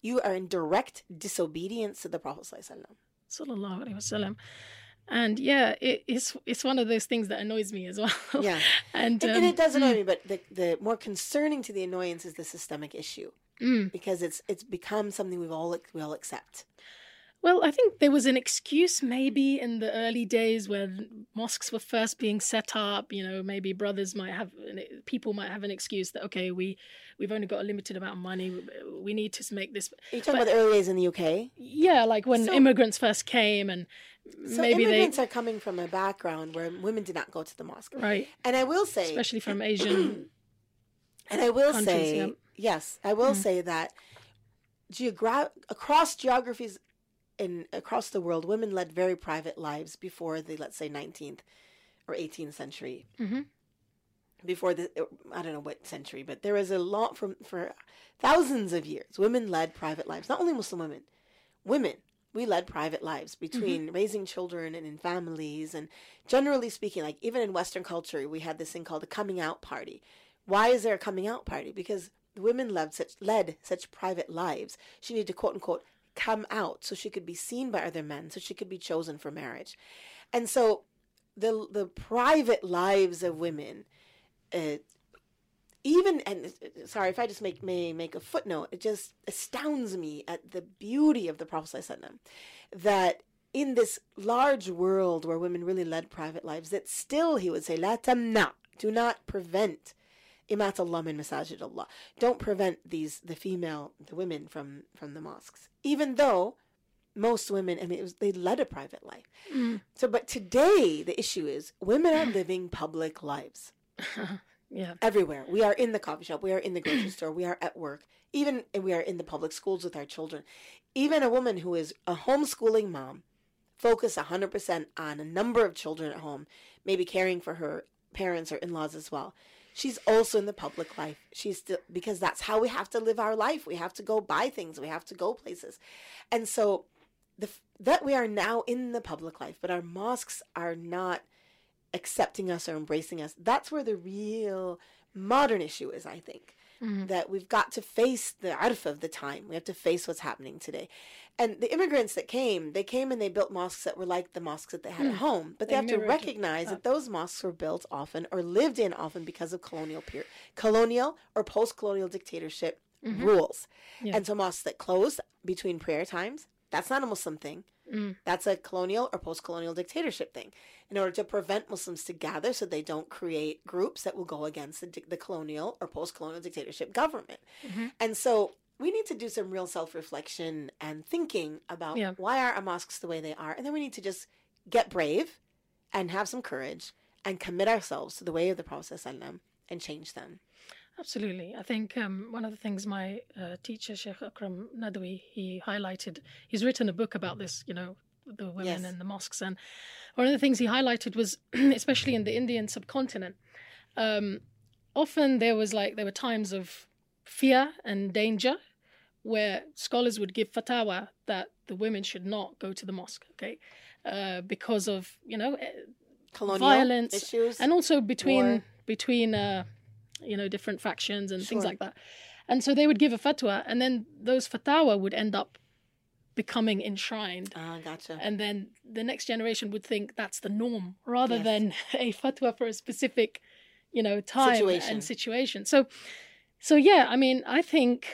you are in direct disobedience to the Prophet ﷺ. Sallallahu Alaihi Wasallam. And yeah, it, it's it's one of those things that annoys me as well. Yeah. and, and, um, and it does annoy mm, me, but the, the more concerning to the annoyance is the systemic issue, mm. because it's it's become something we've all we all accept. Well, I think there was an excuse maybe in the early days when mosques were first being set up. You know, maybe brothers might have, people might have an excuse that, okay, we, we've only got a limited amount of money. We need to make this. Are you talking but, about the early days in the U K? Yeah, like when So- immigrants first came and So maybe immigrants they... are coming from a background where women did not go to the mosque. Right. And I will say... Especially from Asian And I will countries, say... yeah. Yes, I will Mm. say that geogra- across geographies in across the world, women led very private lives before the, let's say, nineteenth or eighteenth century. Mm-hmm. Before the, I don't know what century, but there was a lot from for thousands of years. Women led private lives. Not only Muslim women, women. We led private lives between mm-hmm. raising children and in families. And generally speaking, like even in Western culture, we had this thing called a coming out party. Why is there a coming out party? Because the women led such led such private lives. She needed to quote unquote come out so she could be seen by other men, so she could be chosen for marriage. And so the the private lives of women, uh, even, and uh, sorry if I just make may make a footnote, it just astounds me at the beauty of the Prophet ﷺ, that in this large world where women really led private lives, that still he would say, La tamna, do not prevent imat Allah min masajid Allah. Don't prevent these, the female, the women from, from the mosques. Even though most women, I mean, it was, they led a private life. Mm. So, but today the issue is women are living public lives. Yeah. Everywhere. We are in the coffee shop. We are in the grocery store. We are at work. Even we are in the public schools with our children. Even a woman who is a homeschooling mom, focused one hundred percent on a number of children at home, maybe caring for her parents or in-laws as well. She's also in the public life. She's still, because that's how we have to live our life. We have to go buy things. We have to go places. And so the that we are now in the public life, but our mosques are not accepting us or embracing us. That's where the real modern issue is, I think. Mm-hmm. That we've got to face the arf of the time. We have to face what's happening today. And the immigrants that came, they came and they built mosques that were like the mosques that they had mm. at home. But they, they have to recognize that those mosques were built often or lived in often because of colonial period, colonial or post-colonial dictatorship mm-hmm. rules. Yeah. And so mosques that closed between prayer times, that's not a Muslim thing. Mm. That's a colonial or post-colonial dictatorship thing. In order to prevent Muslims to gather so they don't create groups that will go against the, the colonial or post-colonial dictatorship government. Mm-hmm. And so we need to do some real self-reflection and thinking about yeah. why are our mosques the way they are. And then we need to just get brave and have some courage and commit ourselves to the way of the Prophet ﷺ and change them. Absolutely. I think um, one of the things my uh, teacher, Sheikh Akram Nadwi, he highlighted, he's written a book about this, you know, the women yes. in the mosques. And one of the things he highlighted was, especially in the Indian subcontinent, um, often there was like, there were times of fear and danger where scholars would give fatwa that the women should not go to the mosque, okay, uh, because of, you know, colonial violence issues, and also between, war. between, uh, you know, different factions and sure. things like that. And so they would give a fatwa, and then those fatwa would end up becoming enshrined. Ah, gotcha. And then the next generation would think that's the norm rather yes. than a fatwa for a specific, you know, time situation. and situation. So, so yeah, I mean, I think,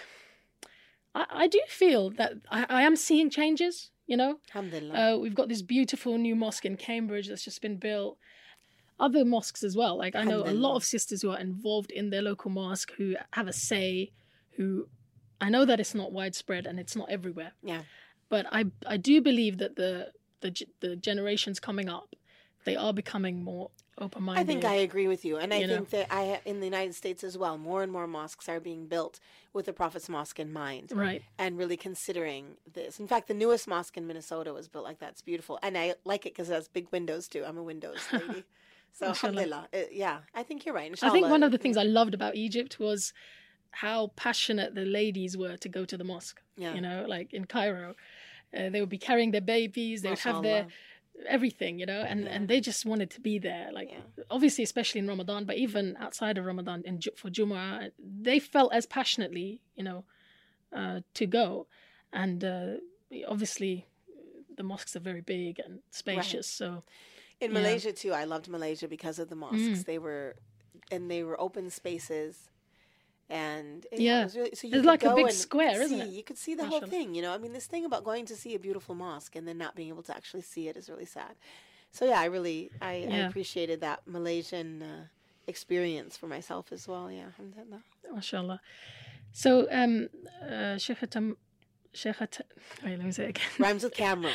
I, I do feel that I, I am seeing changes, you know. Alhamdulillah. Uh, we've got this beautiful new mosque in Cambridge that's just been built. Other mosques as well. Like I know a lot of sisters who are involved in their local mosque who have a say, who I know that it's not widespread and it's not everywhere. Yeah. But I I do believe that the the the generations coming up, they are becoming more open-minded. I think I agree with you. And I you think know? that I in the United States as well, more and more mosques are being built with the Prophet's Mosque in mind. Right. And really considering this. In fact, the newest mosque in Minnesota was built like that. It's beautiful. And I like it because it has big windows too. I'm a windows lady. So, alhamdulillah, uh, yeah, I think you're right. Inshallah. I think one of the things I loved about Egypt was how passionate the ladies were to go to the mosque. Yeah. You know, like in Cairo, uh, they would be carrying their babies, they would have their everything, you know, and, yeah. and they just wanted to be there. Like, yeah. obviously, especially in Ramadan, but even outside of Ramadan, in, for Jumu'ah, they felt as passionately, you know, uh, to go. And uh, obviously, the mosques are very big and spacious. Right. So, in yeah. Malaysia too, I loved Malaysia because of the mosques. Mm. They were, and they were open spaces. And it, yeah, it was really, so you it's like a big square, see, isn't it? You could see the Mashallah. whole thing, you know. I mean, this thing about going to see a beautiful mosque and then not being able to actually see it is really sad. So yeah, I really, I, yeah. I appreciated that Malaysian uh, experience for myself as well. Yeah, alhamdulillah. Mashallah. So, um, uh, Sheikha Tam, Sheikha, wait, let me say it again. Rhymes with camera.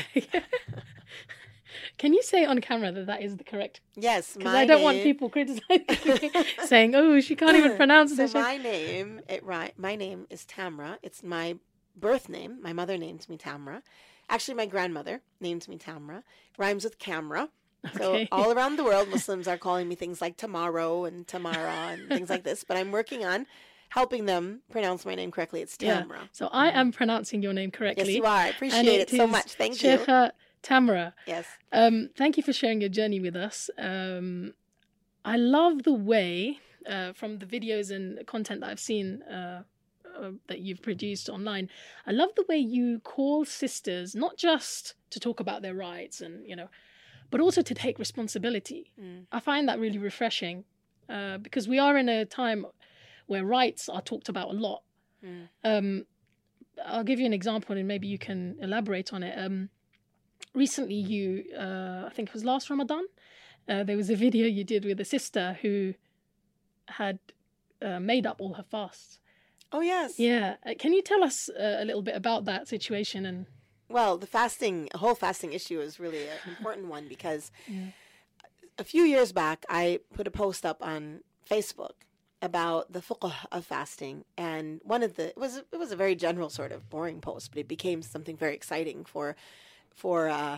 Can you say on camera that that is the correct? Yes, because I don't name... want people criticizing, saying, "Oh, she can't even pronounce so it." So my name, it right. My name is Tamra. It's my birth name. My mother named me Tamra. Actually, my grandmother named me Tamra. Rhymes with camera. Okay. So all around the world, Muslims are calling me things like tomorrow and Tamara and things like this. But I'm working on helping them pronounce my name correctly. It's Tamra. Yeah. So I am pronouncing your name correctly. Yes, you are. I appreciate it, it so much. Thank Sheikha you. Tamra. Yes. Um, thank you for sharing your journey with us. Um, I love the way, uh, from the videos and content that I've seen uh, uh, that you've produced online, I love the way you call sisters not just to talk about their rights and, you know, but also to take responsibility. Mm. I find that really refreshing uh, because we are in a time where rights are talked about a lot. Mm. Um, I'll give you an example and maybe you can elaborate on it. Um, Recently, you, uh, I think it was last Ramadan, uh, there was a video you did with a sister who had uh, made up all her fasts. Oh, yes. Yeah. Uh, can you tell us uh, a little bit about that situation? And Well, the fasting, the whole fasting issue is really an important one because yeah. a few years back, I put a post up on Facebook about the fiqh of fasting. And one of the, it was, it was a very general sort of boring post, but it became something very exciting for for uh,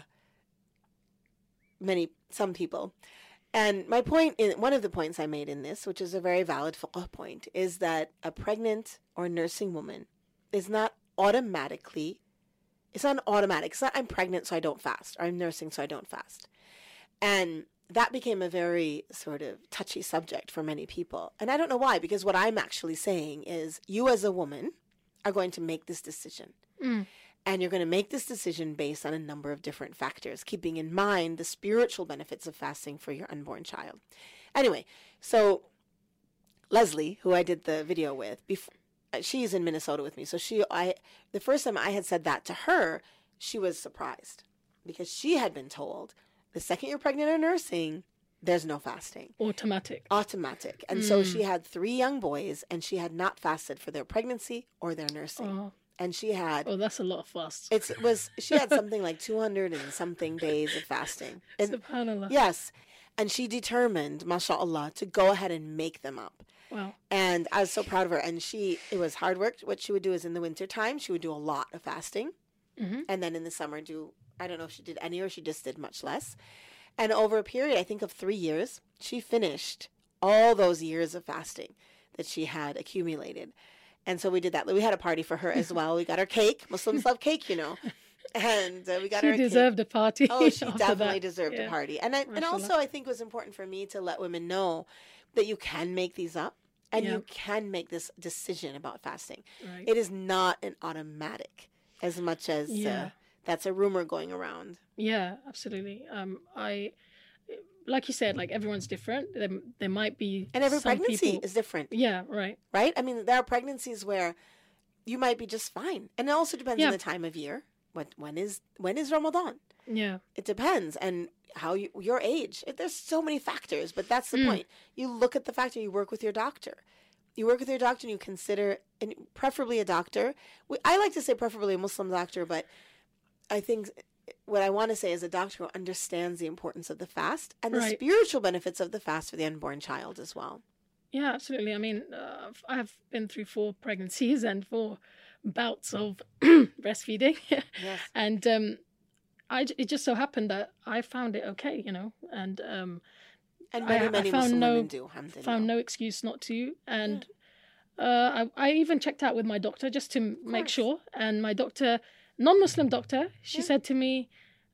many, some people. And my point, in, one of the points I made in this, which is a very valid fiqh point, is that a pregnant or nursing woman is not automatically, it's not automatic. It's not I'm pregnant so I don't fast, or I'm nursing so I don't fast. And that became a very sort of touchy subject for many people. And I don't know why, because what I'm actually saying is you as a woman are going to make this decision. Mm. And you're going to make this decision based on a number of different factors, keeping in mind the spiritual benefits of fasting for your unborn child. Anyway, so Leslie, who I did the video with, before, she's in Minnesota with me. So she, I, the first time I had said that to her, she was surprised because she had been told the second you're pregnant or nursing, there's no fasting. Automatic. Automatic. And mm. so she had three young boys and she had not fasted for their pregnancy or their nursing. Oh. And she had... Oh, that's a lot of fasts. It's, it was, she had something like two hundred and something days of fasting. And, SubhanAllah. Yes. And she determined, mashallah, to go ahead and make them up. Wow. And I was so proud of her. And she, it was hard work. What she would do is in the winter time, she would do a lot of fasting. Mm-hmm. And then in the summer do, I don't know if she did any or she just did much less. And over a period, I think of three years, she finished all those years of fasting that she had accumulated. And so we did that. We had a party for her as well. We got her cake. Muslims love cake, you know. And uh, we got she her a deserved cake. a party. Oh, she definitely that. deserved yeah. a party. And I, and also I think it was important for me to let women know that you can make these up and yeah. you can make this decision about fasting. Right. It is not an automatic as much as yeah. uh, that's a rumor going around. Yeah, absolutely. Um, I... Like you said, like everyone's different. There, there might be and every some pregnancy people... is different. Yeah, right. Right? I mean, there are pregnancies where you might be just fine, and it also depends yeah. on the time of year. What when is when is Ramadan? Yeah, it depends, and how you your age. It, there's so many factors, but that's the mm. point. You look at the factor. You work with your doctor. You work with your doctor, and you consider, and preferably a doctor. We, I like to say preferably a Muslim doctor, but I think. What I want to say is a doctor who understands the importance of the fast and the right. spiritual benefits of the fast for the unborn child as well. Yeah, absolutely. I mean, uh, I've been through four pregnancies and four bouts of breastfeeding. Yes. And um, I, it just so happened that I found it okay, you know, and um, and many, I, many I found Muslim no, women do. Found no excuse not to. And yeah. uh, I, I even checked out with my doctor just to make sure. And my doctor... non-Muslim doctor, she yeah. said to me,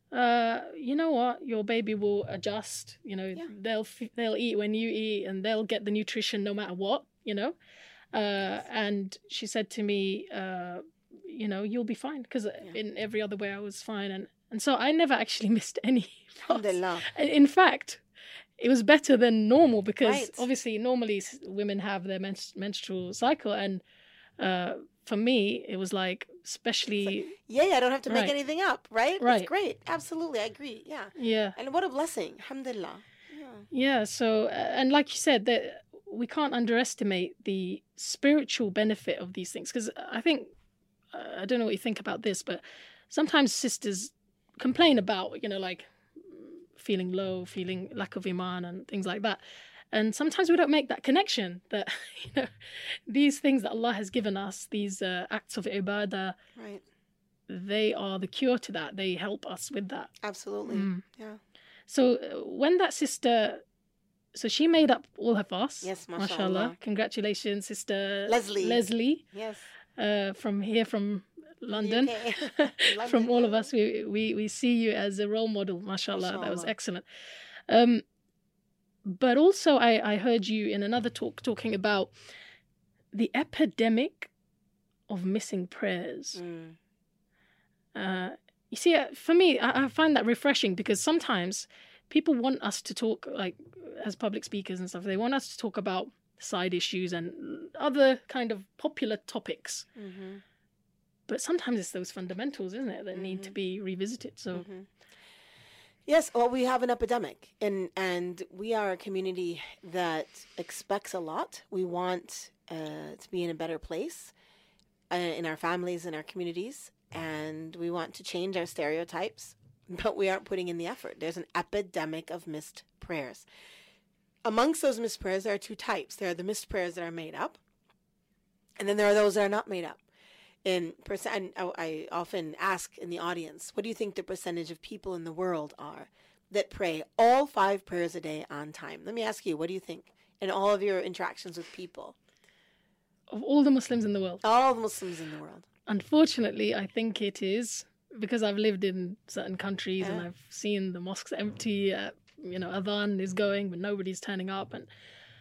uh, you know what, your baby will adjust, you know, yeah. they'll they'll eat when you eat and they'll get the nutrition no matter what, you know. Uh, and she said to me, uh, you know, you'll be fine, because Yeah. in every other way I was fine. And, and so I never actually missed any fast. Alhamdulillah. In fact, it was better than normal, because Right. obviously normally s- women have their menst- menstrual cycle. And uh, for me, it was like, especially, Yeah, I don't have to make Right. anything up, right? Right. It's great. Absolutely. I agree. Yeah. yeah. And what a blessing. Alhamdulillah. Yeah. Yeah, so uh, and like you said, that we can't underestimate the spiritual benefit of these things, because I think uh, I don't know what you think about this, but sometimes sisters complain about, you know, like feeling low, feeling lack of iman and things like that. And sometimes we don't make that connection that, you know, these things that Allah has given us, these uh, acts of ibadah, Right. they are the cure to that. They help us with that. Absolutely. Mm. Yeah. So uh, when that sister, so she made up all her fasts. Yes, mashallah. mashallah. Congratulations, sister Leslie. Leslie, Yes. uh, from here from London. U K. From London, all of yeah. us, we, we we see you as a role model. Mashallah, that was Mashallah. excellent. Um, but also, I I heard you in another talk talking about the epidemic of missing prayers. Mm. Uh, you see, uh, for me, I, I find that refreshing, because sometimes people want us to talk, like, as public speakers and stuff, they want us to talk about side issues and other kind of popular topics. Mhm. But sometimes it's those fundamentals, isn't it, that need to Mhm. be revisited. So, Mhm. Yes, well, we have an epidemic, and and we are a community that expects a lot. We want uh, to be in a better place uh, in our families, in our communities, and we want to change our stereotypes, but we aren't putting in the effort. There's an epidemic of missed prayers. Amongst those missed prayers, there are two types. There are the missed prayers that are made up, and then there are those that are not made up. In percent, I, I often ask in the audience, what do you think the percentage of people in the world are that pray all five prayers a day on time? Let me ask you, what do you think in all of your interactions with people? of all the Muslims in the world, All the Muslims in the world. unfortunately, I think it is, because I've lived in certain countries and Yeah. I've seen the mosques empty. Uh, you know, adhan is going, but nobody's turning up, and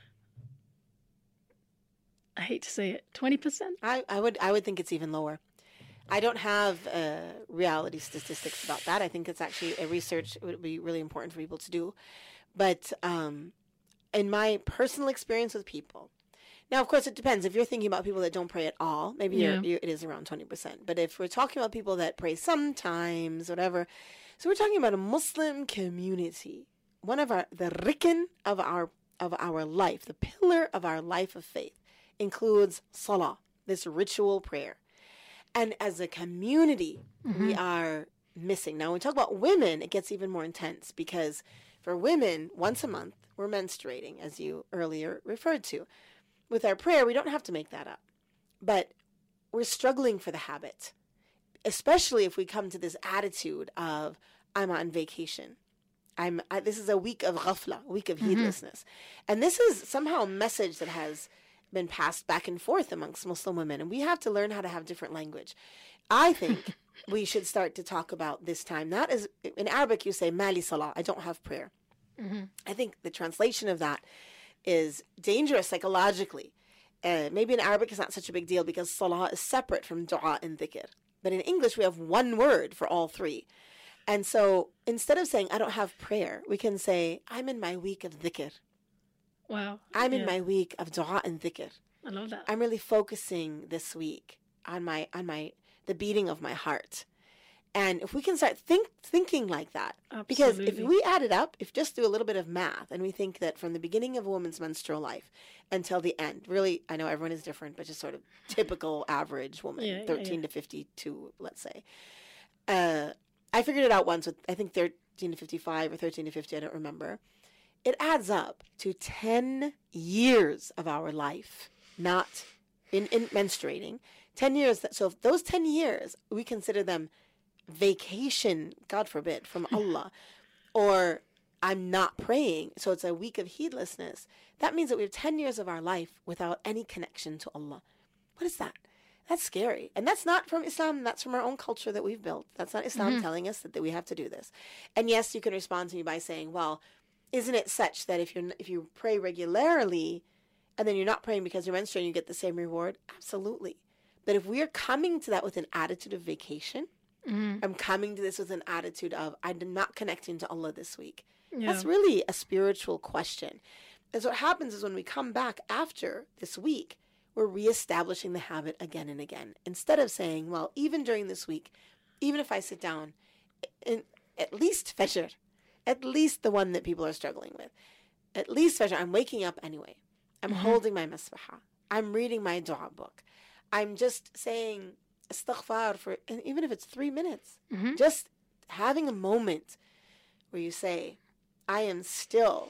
I hate to say it, twenty percent. I, I would I would think it's even lower. I don't have uh, reality statistics about that. I think it's actually a research would be really important for people to do. But um, in my personal experience with people, now of course it depends. If you're thinking about people that don't pray at all, maybe Yeah. you're, you it is around twenty percent. But if we're talking about people that pray sometimes, whatever, so we're talking about a Muslim community. One of our the rikn of our of our life, the pillar of our life of faith, includes salah, this ritual prayer. And as a community, we are missing. Now, when we talk about women, it gets even more intense, because for women, once a month, we're menstruating, as you earlier referred to. With our prayer, we don't have to make that up. But we're struggling for the habit, especially if we come to this attitude of, I'm on vacation. I'm. I, this is a week of ghafla, a week of heedlessness. And this is somehow a message that has been passed back and forth amongst Muslim women, and we have to learn how to have different language. I think we should start to talk about this time. Not as in Arabic, you say mali salah, I don't have prayer. I think the translation of that is dangerous psychologically. Uh, maybe in Arabic it's not such a big deal because salah is separate from dua and dhikr. But in English we have one word for all three. And so instead of saying I don't have prayer, we can say I'm in my week of dhikr. Wow. I'm in Yeah, my week of dua and dhikr. I love that. I'm really focusing this week on my on my the beating of my heart. And if we can start think thinking like that, because if Absolutely. we add it up, if just do a little bit of math, and we think that from the beginning of a woman's menstrual life until the end, really, I know everyone is different, but just sort of typical average woman, Yeah, yeah, thirteen yeah. to fifty-two, let's say. Uh, I figured it out once with I think thirteen to fifty-five or thirteen to fifty, I don't remember. It adds up to ten years of our life, not in, in menstruating. ten years. That, so if those ten years, we consider them vacation, God forbid, from Allah, or I'm not praying, so it's a week of heedlessness. That means that we have ten years of our life without any connection to Allah. What is that? That's scary. And that's not from Islam. That's from our own culture that we've built. That's not Islam telling us that, that we have to do this. And yes, you can respond to me by saying, well, isn't it such that if you if you pray regularly, and then you're not praying because you're menstruating, you get the same reward? Absolutely. But if we are coming to that with an attitude of vacation, Mm. I'm coming to this with an attitude of, I'm not connecting to Allah this week. Yeah. That's really a spiritual question. And so what happens is when we come back after this week, we're reestablishing the habit again and again. Instead of saying, well, even during this week, even if I sit down, in, at least Fajr, at least the one that people are struggling with, at least Fajr, I'm waking up anyway. I'm Mhm. holding my masbahah. I'm reading my dua book. I'm just saying istighfar for, and even if it's three minutes, Mhm. just having a moment where you say, I am still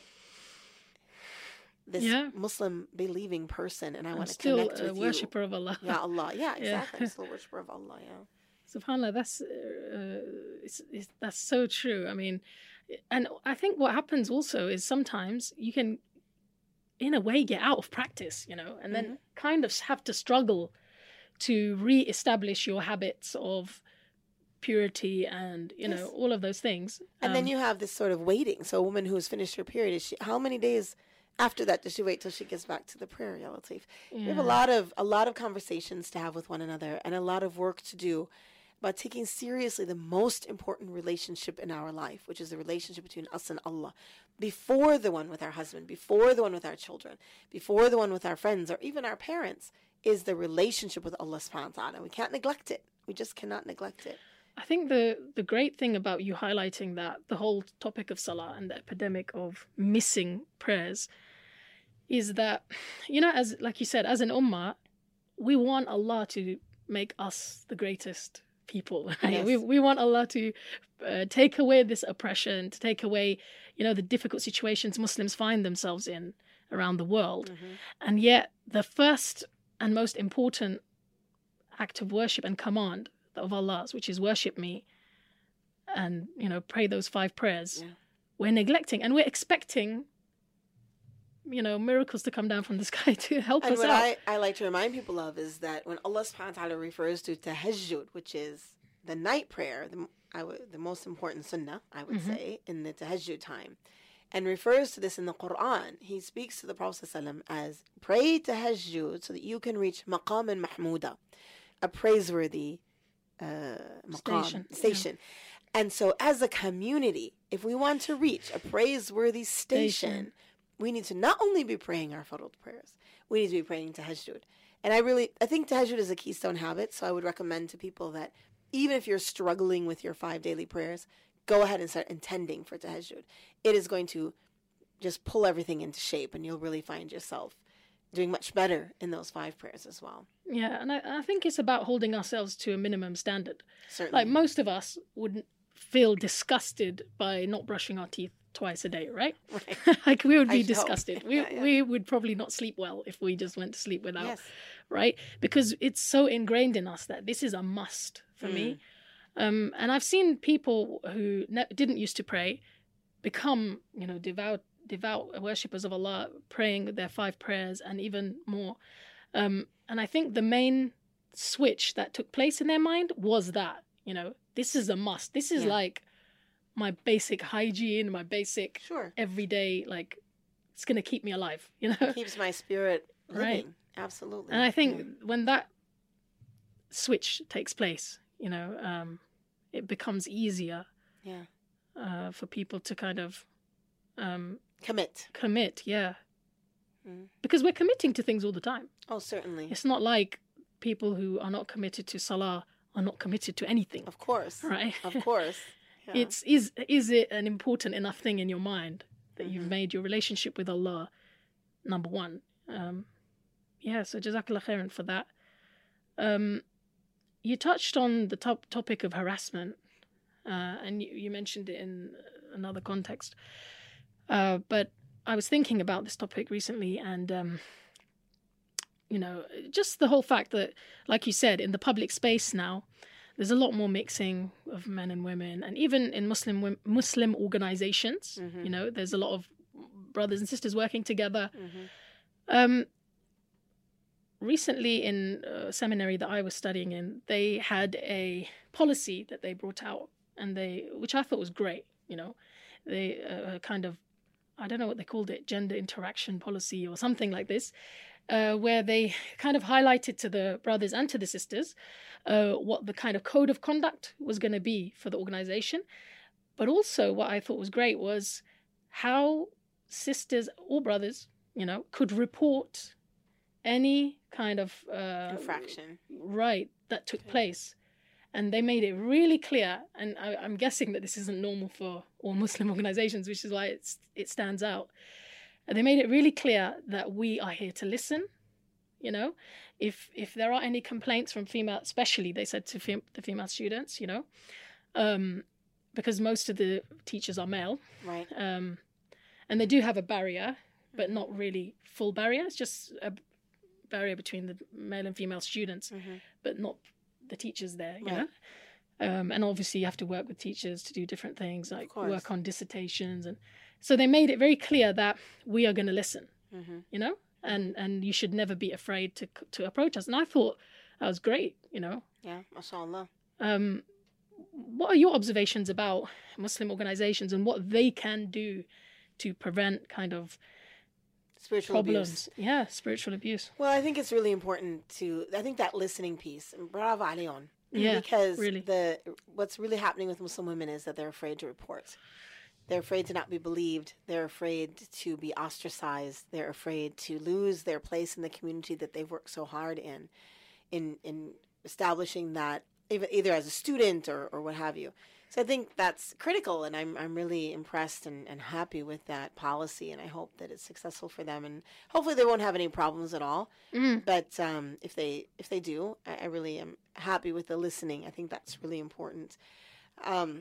this Yeah. Muslim believing person, and I I'm want to still connect a with worshipper of Allah. you. Ya Allah. Yeah, Yeah. exactly. I'm still a worshiper of Allah, yeah. SubhanAllah, that's uh, it's, it's, that's so true. I mean, and I think what happens also is sometimes you can, in a way, get out of practice, you know, and then Mhm. kind of have to struggle to re-establish your habits of purity and you know Yes. all of those things. And then Um, you have this sort of waiting. So a woman who's finished her period, is she, how many days after that does she wait till she gets back to the prayer, Ya Latif? We have a yeah. lot of a lot of conversations to have with one another and a lot of work to do about taking seriously the most important relationship in our life, which is the relationship between us and Allah, before the one with our husband, before the one with our children, before the one with our friends, or even our parents, is the relationship with Allah subhanahu wa ta'ala. We can't neglect it. We just cannot neglect it. I think the the great thing about you highlighting that the whole topic of salah and the epidemic of missing prayers is that, you know, as like you said, as an ummah, we want Allah to make us the greatest people. Right? Yes. We we want Allah to uh, take away this oppression, to take away, you know, the difficult situations Muslims find themselves in around the world. Mhm. And yet, the first and most important act of worship and command of Allah's, which is worship me and, you know, pray those five prayers, Yeah. we're neglecting and we're expecting, you know, miracles to come down from the sky to help And us what out. I, I like to remind people of is that when Allah subhanahu wa ta'ala refers to tahajjud, which is the night prayer, the, I w- the most important sunnah, I would Mhm. say, in the tahajjud time, and refers to this in the Quran, he speaks to the Prophet ﷺ as pray tahajjud so that you can reach maqam and mahmuda, a praiseworthy uh, maqam, Station, yeah. station. And so as a community, if we want to reach a praiseworthy station, Station. we need to not only be praying our fardul prayers, we need to be praying tahajjud. And I really, I think tahajjud is a keystone habit, so I would recommend to people that even if you're struggling with your five daily prayers, go ahead and start intending for tahajjud. It is going to just pull everything into shape, and you'll really find yourself doing much better in those five prayers as well. Yeah, and I, I think it's about holding ourselves to a minimum standard. Certainly. Like most of us wouldn't feel disgusted by not brushing our teeth twice a day, right? Right. Like we would I be should hope. disgusted. We Yeah, yeah. we would probably not sleep well if we just went to sleep without, Yes. right? Because it's so ingrained in us that this is a must for Mm. me. Um, and I've seen people who ne- didn't used to pray become, you know, devout devout worshippers of Allah, praying their five prayers and even more. Um, and I think the main switch that took place in their mind was that, you know, this is a must. This is Yeah. like my basic hygiene, my basic Sure. everyday, like, it's going to keep me alive, you know? Keeps my spirit living. Right. Absolutely. And I think Yeah. when that switch takes place, you know, um, it becomes easier Yeah. uh, for people to kind of um, Commit. commit, yeah. Mm. Because we're committing to things all the time. Oh, certainly. It's not like people who are not committed to salah are not committed to anything, Of course. right? Of course. Yeah. It's is is it an important enough thing in your mind that you've Mhm. made your relationship with Allah number one? Um, yeah, so Jazakallah khairan for that. Um, you touched on the top topic of harassment, uh, and you, you mentioned it in another context. Uh, but I was thinking about this topic recently, and um, you know, just the whole fact that, like you said, in the public space now, there's a lot more mixing of men and women, and even in Muslim wom- Muslim organizations, Mhm. you know, there's a lot of brothers and sisters working together. Mhm. Um, recently, in a seminary that I was studying in, they had a policy that they brought out, and they, which I thought was great. You know, they uh, kind of I don't know what they called it, gender interaction policy or something like this, uh, where they kind of highlighted to the brothers and to the sisters uh, what the kind of code of conduct was going to be for the organization. But also what I thought was great was how sisters or brothers, you know, could report any kind of uh, infraction, right, that took Okay. place. And they made it really clear, and I, I'm guessing that this isn't normal for all Muslim organizations, which is why it's, it stands out. And they made it really clear that we are here to listen. You know, if if there are any complaints from female, especially they said to fem- the female students, you know, um, because most of the teachers are male, right? um, and they do have a barrier, but not really full barrier. It's just a barrier between the male and female students, Mm-hmm. but not the teachers there, you Right. know. Um, and obviously you have to work with teachers to do different things, like course. work on dissertations, and so they made it very clear that we are going to listen, Mm-hmm. you know, and and you should never be afraid to to approach us. And I thought that was great, you know. Yeah, mashallah. Um, what are your observations about Muslim organizations and what they can do to prevent kind of Spiritual problems? abuse. Yeah, spiritual abuse. Well, I think it's really important to. I think that listening piece. Bravo, Alion. Yeah, because really. the what's really happening with Muslim women is that they're afraid to report. They're afraid to not be believed. They're afraid to be ostracized. They're afraid to lose their place in the community that they've worked so hard in, in in establishing that even either as a student or, or what have you. So I think that's critical, and I'm I'm really impressed and, and happy with that policy, and I hope that it's successful for them, and hopefully they won't have any problems at all. Mm. But um, if they if they do, I, I really am happy with the listening. I think that's really important. Um,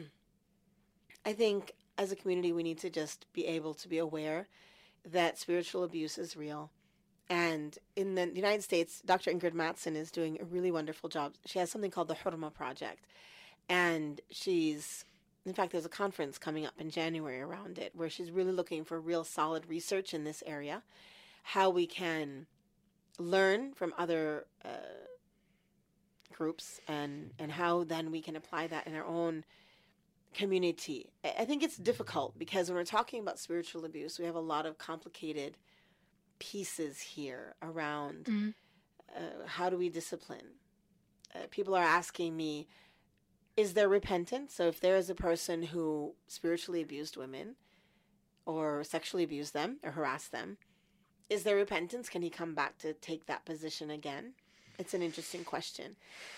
I think as a community, we need to just be able to be aware that spiritual abuse is real. And in the United States, Doctor Ingrid Mattson is doing a really wonderful job. She has something called the Hurma Project. And she's, in fact, there's a conference coming up in January around it where she's really looking for real solid research in this area, how we can learn from other uh, groups and, and how then we can apply that in our own community. I think it's difficult because when we're talking about spiritual abuse, we have a lot of complicated pieces here around Mm. uh, how do we discipline. Uh, people are asking me, is there repentance? So if there is a person who spiritually abused women or sexually abused them or harassed them, is there repentance? Can he come back to take that position again? It's an interesting question.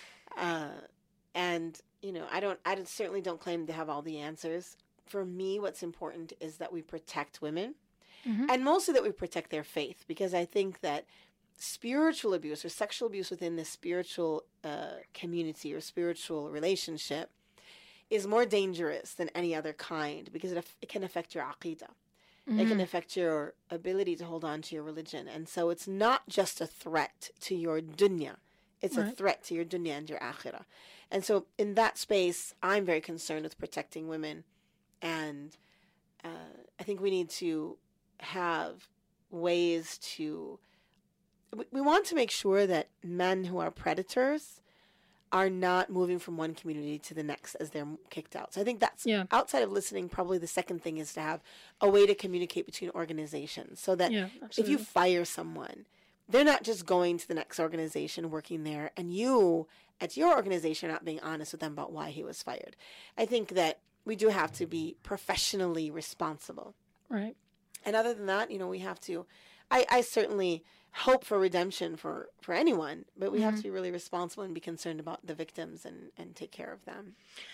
Uh, and, you know, I don't, I don't- certainly don't claim to have all the answers. For me, what's important is that we protect women Mhm. and mostly that we protect their faith, because I think that spiritual abuse or sexual abuse within the spiritual uh, community or spiritual relationship is more dangerous than any other kind because it, af- it can affect your aqidah. It can Mm. affect your ability to hold on to your religion. And so it's not just a threat to your dunya. It's a Right. threat to your dunya and your akhirah. And so in that space, I'm very concerned with protecting women. And uh, I think we need to have ways to... We, we want to make sure that men who are predators are not moving from one community to the next as they're kicked out. So I think that's, Yeah. outside of listening, probably the second thing is to have a way to communicate between organizations so that Yeah, if absolutely. you fire someone, they're not just going to the next organization, working there, and you at your organization are not being honest with them about why he was fired. I think that we do have to be professionally responsible. Right. And other than that, you know, we have to, I, I certainly hope for redemption for, for anyone, but we have to be really responsible and be concerned about the victims and, and take care of them.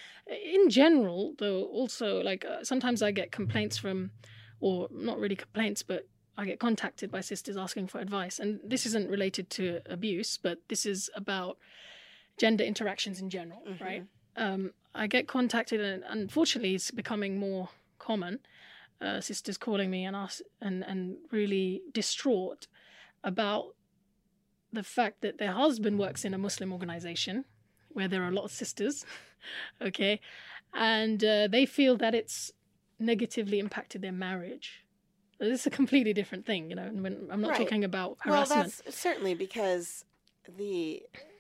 In general, though, also, like uh, sometimes I get complaints from, or not really complaints, but I get contacted by sisters asking for advice. And this isn't related to abuse, but this is about gender interactions in general, Mhm. right? Um, I get contacted, and unfortunately, it's becoming more common. Uh, sisters calling me and ask, and and really distraught about the fact that their husband works in a Muslim organization where there are a lot of sisters, okay, and uh, they feel that it's negatively impacted their marriage. This is a completely different thing, you know. And when I'm not Right. talking about Well, harassment. that's certainly because the,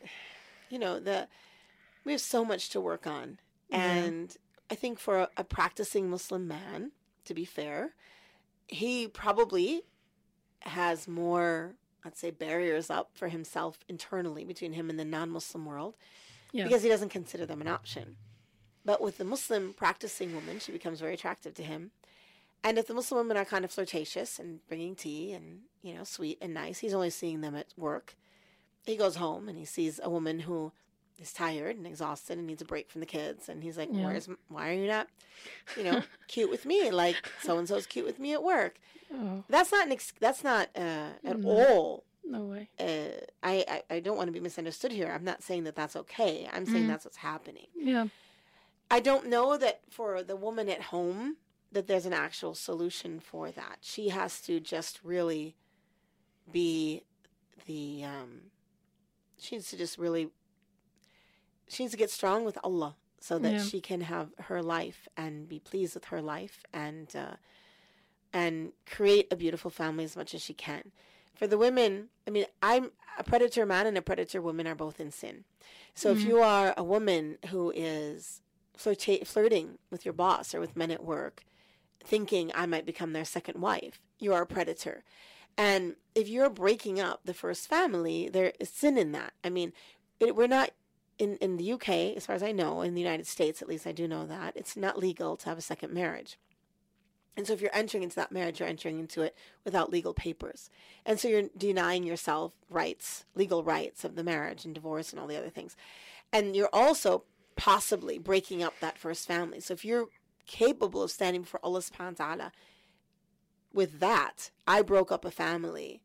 you know, the, we have so much to work on. Yeah. And I think for a, a practicing Muslim man, to be fair, he probably has more, let's say, barriers up for himself internally between him and the non-Muslim world, Yeah. because he doesn't consider them an option. But with the Muslim practicing woman, she becomes very attractive to him. And if the Muslim women are kind of flirtatious and bringing tea and, you know, sweet and nice, he's only seeing them at work. He goes home and he sees a woman who is tired and exhausted and needs a break from the kids. And he's like, Yeah. Where's, why are you not, you know, cute with me? Like so-and-so's cute with me at work. Oh, That's not an ex- that's not uh, at No. all. no way. Uh, I, I I don't want to be misunderstood here. I'm not saying that that's okay. I'm saying Mhm. that's what's happening. Yeah. I don't know that for the woman at home that there's an actual solution for that. She has to just really be the um, she needs to just really she needs to get strong with Allah so that Yeah. she can have her life and be pleased with her life and uh, and create a beautiful family as much as she can. For the women, I mean, I'm a predator man and a predator woman are both in sin. So if Mhm. you are a woman who is flirta- flirting with your boss or with men at work, thinking I might become their second wife, you are a predator. And if you're breaking up the first family, there is sin in that. I mean, it, we're not in, in the U K, as far as I know, in the United States, at least I do know that, it's not legal to have a second marriage. And so if you're entering into that marriage, you're entering into it without legal papers. And so you're denying yourself rights, legal rights of the marriage and divorce and all the other things. And you're also possibly breaking up that first family. So if you're capable of standing before Allah subhanahu wa ta'ala with that, I broke up a family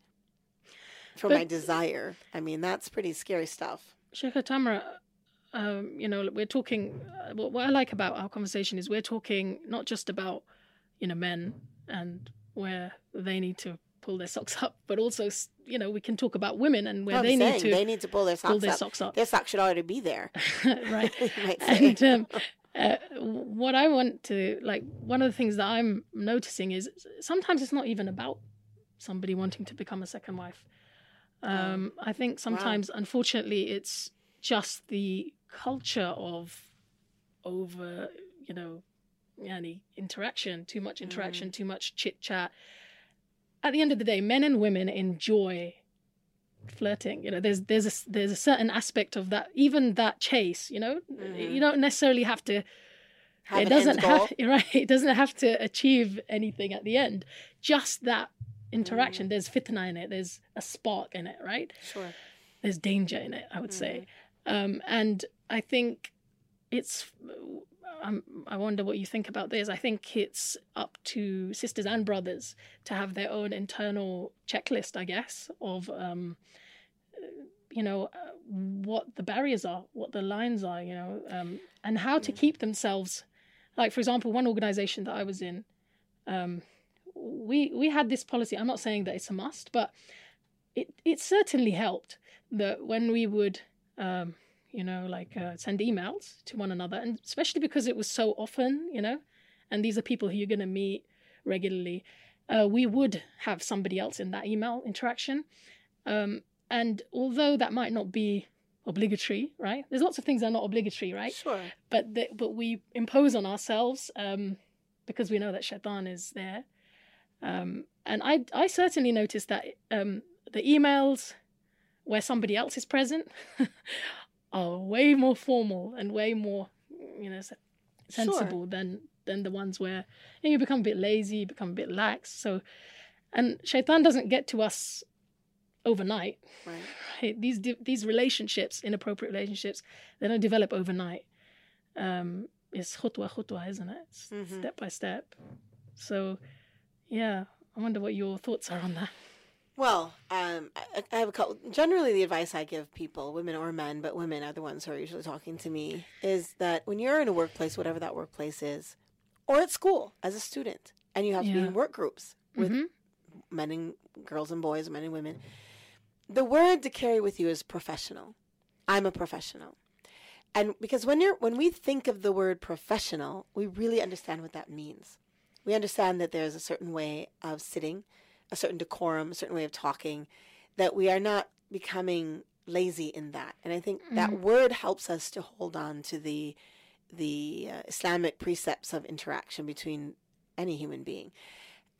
for But- my desire. I mean, that's pretty scary stuff. Sheikh Tamra, um, you know, we're talking, uh, what, what I like about our conversation is we're talking not just about, you know, men and where they need to pull their socks up, but also, s- you know, we can talk about women and where I'm they saying need to they need to pull their socks pull their up. socks up. Their socks should already be there. Right. you might say. And um, uh, what I want to, like, one of the things that I'm noticing is sometimes it's not even about somebody wanting to become a second wife. Um, I think sometimes, unfortunately, it's just the culture of over, you know, any interaction, too much interaction, too much chit chat. At the end of the day, men and women enjoy flirting. You know, there's there's a there's a certain aspect of that, even that chase. You know, Mhm. you don't necessarily have to. Have it an doesn't end goal. have right. It doesn't have to achieve anything at the end. Just that interaction. There's fitna in it. There's a spark in it. Right. Sure. There's danger in it, I would say. Um, and I think it's, um, I wonder what you think about this. I think it's up to sisters and brothers to have their own internal checklist, I guess, of, um, you know, uh, what the barriers are, what the lines are, you know, um, and how to keep themselves. Like, for example, one organization that I was in, um, we we had this policy. I'm not saying that it's a must, but it, it certainly helped that when we would, um, you know, like uh, send emails to one another, and especially because it was so often, you know, and these are people who you're going to meet regularly, uh, we would have somebody else in that email interaction. Um, and although that might not be obligatory, right? There's lots of things that are not obligatory, right? Sure. But the, but we impose on ourselves um, because we know that shaitan is there. Um, and I I certainly noticed that um, the emails where somebody else is present are way more formal and way more, you know, se- sensible than than the ones where you, know, you become a bit lazy, you become a bit lax. So, and shaitan doesn't get to us overnight. Right. Right? These di- these relationships, inappropriate relationships, they don't develop overnight. Um, it's khutwa khutwa, isn't it? It's Mhm. step by step. So, yeah, I wonder what your thoughts are on that. Well, um, I, I have a couple. Generally, the advice I give people, women or men, but women are the ones who are usually talking to me, is that when you're in a workplace, whatever that workplace is, or at school as a student, and you have to be Yeah. in work groups with Mhm. men and girls and boys, men and women, the word to carry with you is professional. I'm a professional. And because when you're when we think of the word professional, we really understand what that means. We understand that there's a certain way of sitting, a certain decorum, a certain way of talking, that we are not becoming lazy in that. And I think that word helps us to hold on to the the uh, Islamic precepts of interaction between any human being.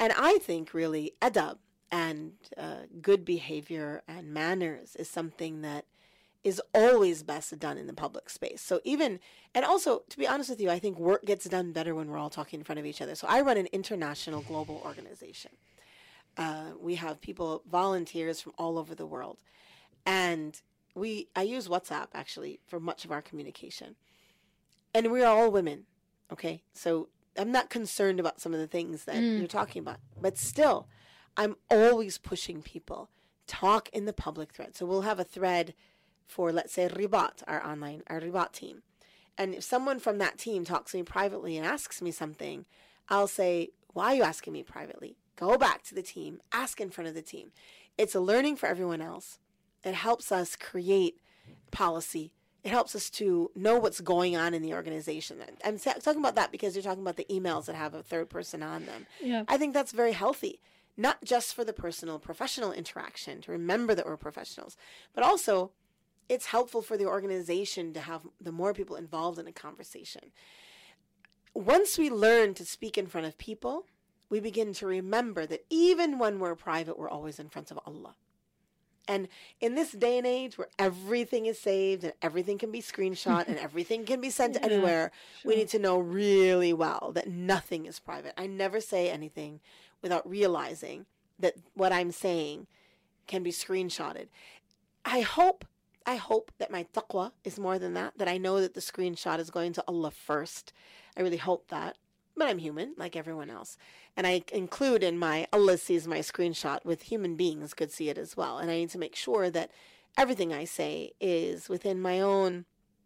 And I think really adab and uh, good behavior and manners is something that is always best done in the public space. So even, and also, to be honest with you, I think work gets done better when we're all talking in front of each other. So I run an international global organization. Uh, we have people, volunteers from all over the world. And we, I use WhatsApp actually for much of our communication. And we are all women, okay? So I'm not concerned about some of the things that mm. you're talking about. But still, I'm always pushing people, talk in the public thread. So we'll have a thread for, let's say, Ribat, our online, our Ribat team. And if someone from that team talks to me privately and asks me something, I'll say, why are you asking me privately? Go back to the team, ask in front of the team. It's a learning for everyone else. It helps us create policy. It helps us to know what's going on in the organization. I'm talking about that because you're talking about the emails that have a third person on them. Yeah. I think that's very healthy, not just for the personal, professional interaction, to remember that we're professionals, but also it's helpful for the organization to have the more people involved in a conversation. Once we learn to speak in front of people, we begin to remember that even when we're private, we're always in front of Allah. And in this day and age where everything is saved and everything can be screenshot and everything can be sent yeah, anywhere, sure. we need to know really well that nothing is private. I never say anything without realizing that what I'm saying can be screenshotted. I hope, I hope that my taqwa is more than that, that I know that the screenshot is going to Allah first. I really hope that. But I'm human, like everyone else. And I include in my Allah sees my screenshot with human beings could see it as well. And I need to make sure that everything I say is within my own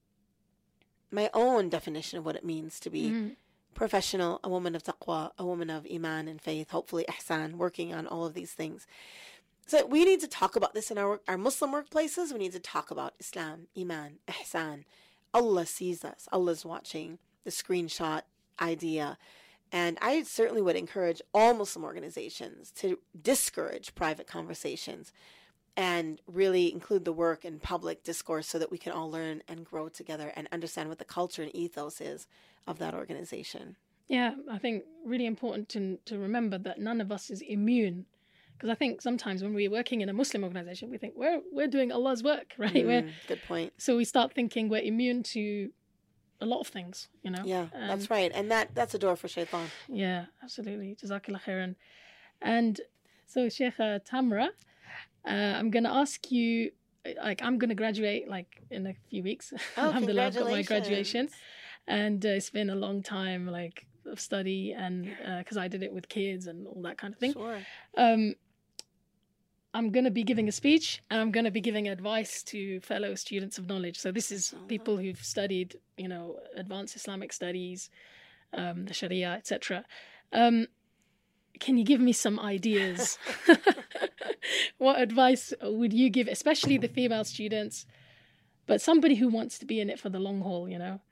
my own definition of what it means to be mm-hmm. professional, a woman of taqwa, a woman of iman and faith, hopefully ihsan, working on all of these things. So we need to talk about this in our, our Muslim workplaces. We need to talk about Islam, iman, ihsan. Allah sees us. Allah's watching. The screenshot idea. And I certainly would encourage all Muslim organizations to discourage private conversations and really include the work in public discourse so that we can all learn and grow together and understand what the culture and ethos is of that organization. Yeah, I think really important to, to remember that none of us is immune. Because I think sometimes when we're working in a Muslim organization, we think we're we're doing Allah's work, right? Mm, we're, good point. So we start thinking we're immune to a lot of things, you know. Yeah, um, that's right. And that that's a door for shaitan. Yeah, absolutely. Jazakallah khairan. And so, Sheikh uh, Tamra, uh, I'm going to ask you, like, I'm going to graduate, like, in a few weeks. Oh, Alhamdulillah, I've got my congratulations. graduation. And uh, it's been a long time, like, of study, and because uh, I did it with kids and all that kind of thing. Sure. Um, I'm going to be giving a speech, and I'm going to be giving advice to fellow students of knowledge. So this is people who've studied, you know, advanced Islamic studies, um, the Sharia, et cetera. Um, can you give me some ideas? What advice would you give, especially the female students, but somebody who wants to be in it for the long haul, you know?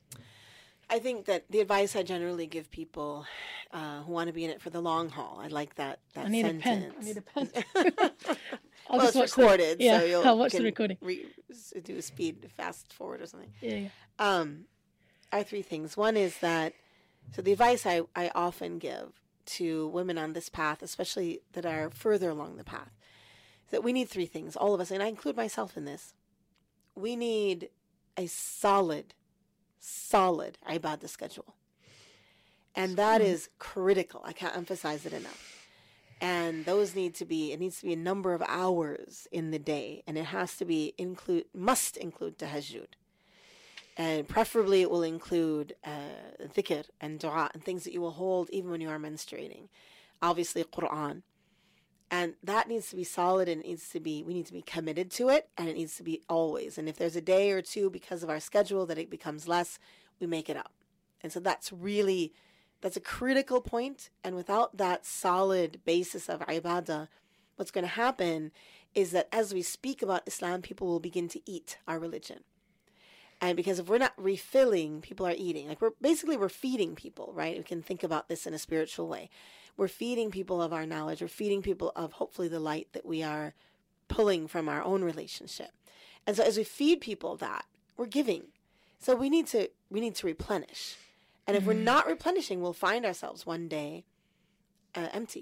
I think that the advice I generally give people uh, who want to be in it for the long haul, I like that, that I need sentence. a pen. I need a pen. I'll well, just it's watch recorded, the, yeah, so you'll I'll watch can the recording. Re- do a speed fast forward or something. Yeah, yeah. Um, are three things. One is that, so the advice I, I often give to women on this path, especially that are further along the path, is that we need three things, all of us, and I include myself in this. We need a solid, solid ibadah schedule. And that is critical. I can't emphasize it enough. And those need to be, it needs to be a number of hours in the day. And it has to be, include, must include tahajjud. And preferably it will include uh, dhikr and dua and things that you will hold even when you are menstruating. Obviously, Quran. And that needs to be solid, and it needs to be, we need to be committed to it, and it needs to be always. And if there's a day or two because of our schedule that it becomes less, we make it up. And so that's really, that's a critical point. And without that solid basis of ibadah, what's going to happen is that as we speak about Islam, people will begin to eat our religion. And because if we're not refilling, people are eating. Like we're basically, we're feeding people, right? We can think about this in a spiritual way. We're feeding people of our knowledge. We're feeding people of hopefully the light that we are pulling from our own relationship. And so as we feed people that, we're giving. So we need to we need to replenish. And if mm-hmm. we're not replenishing, we'll find ourselves one day uh, empty.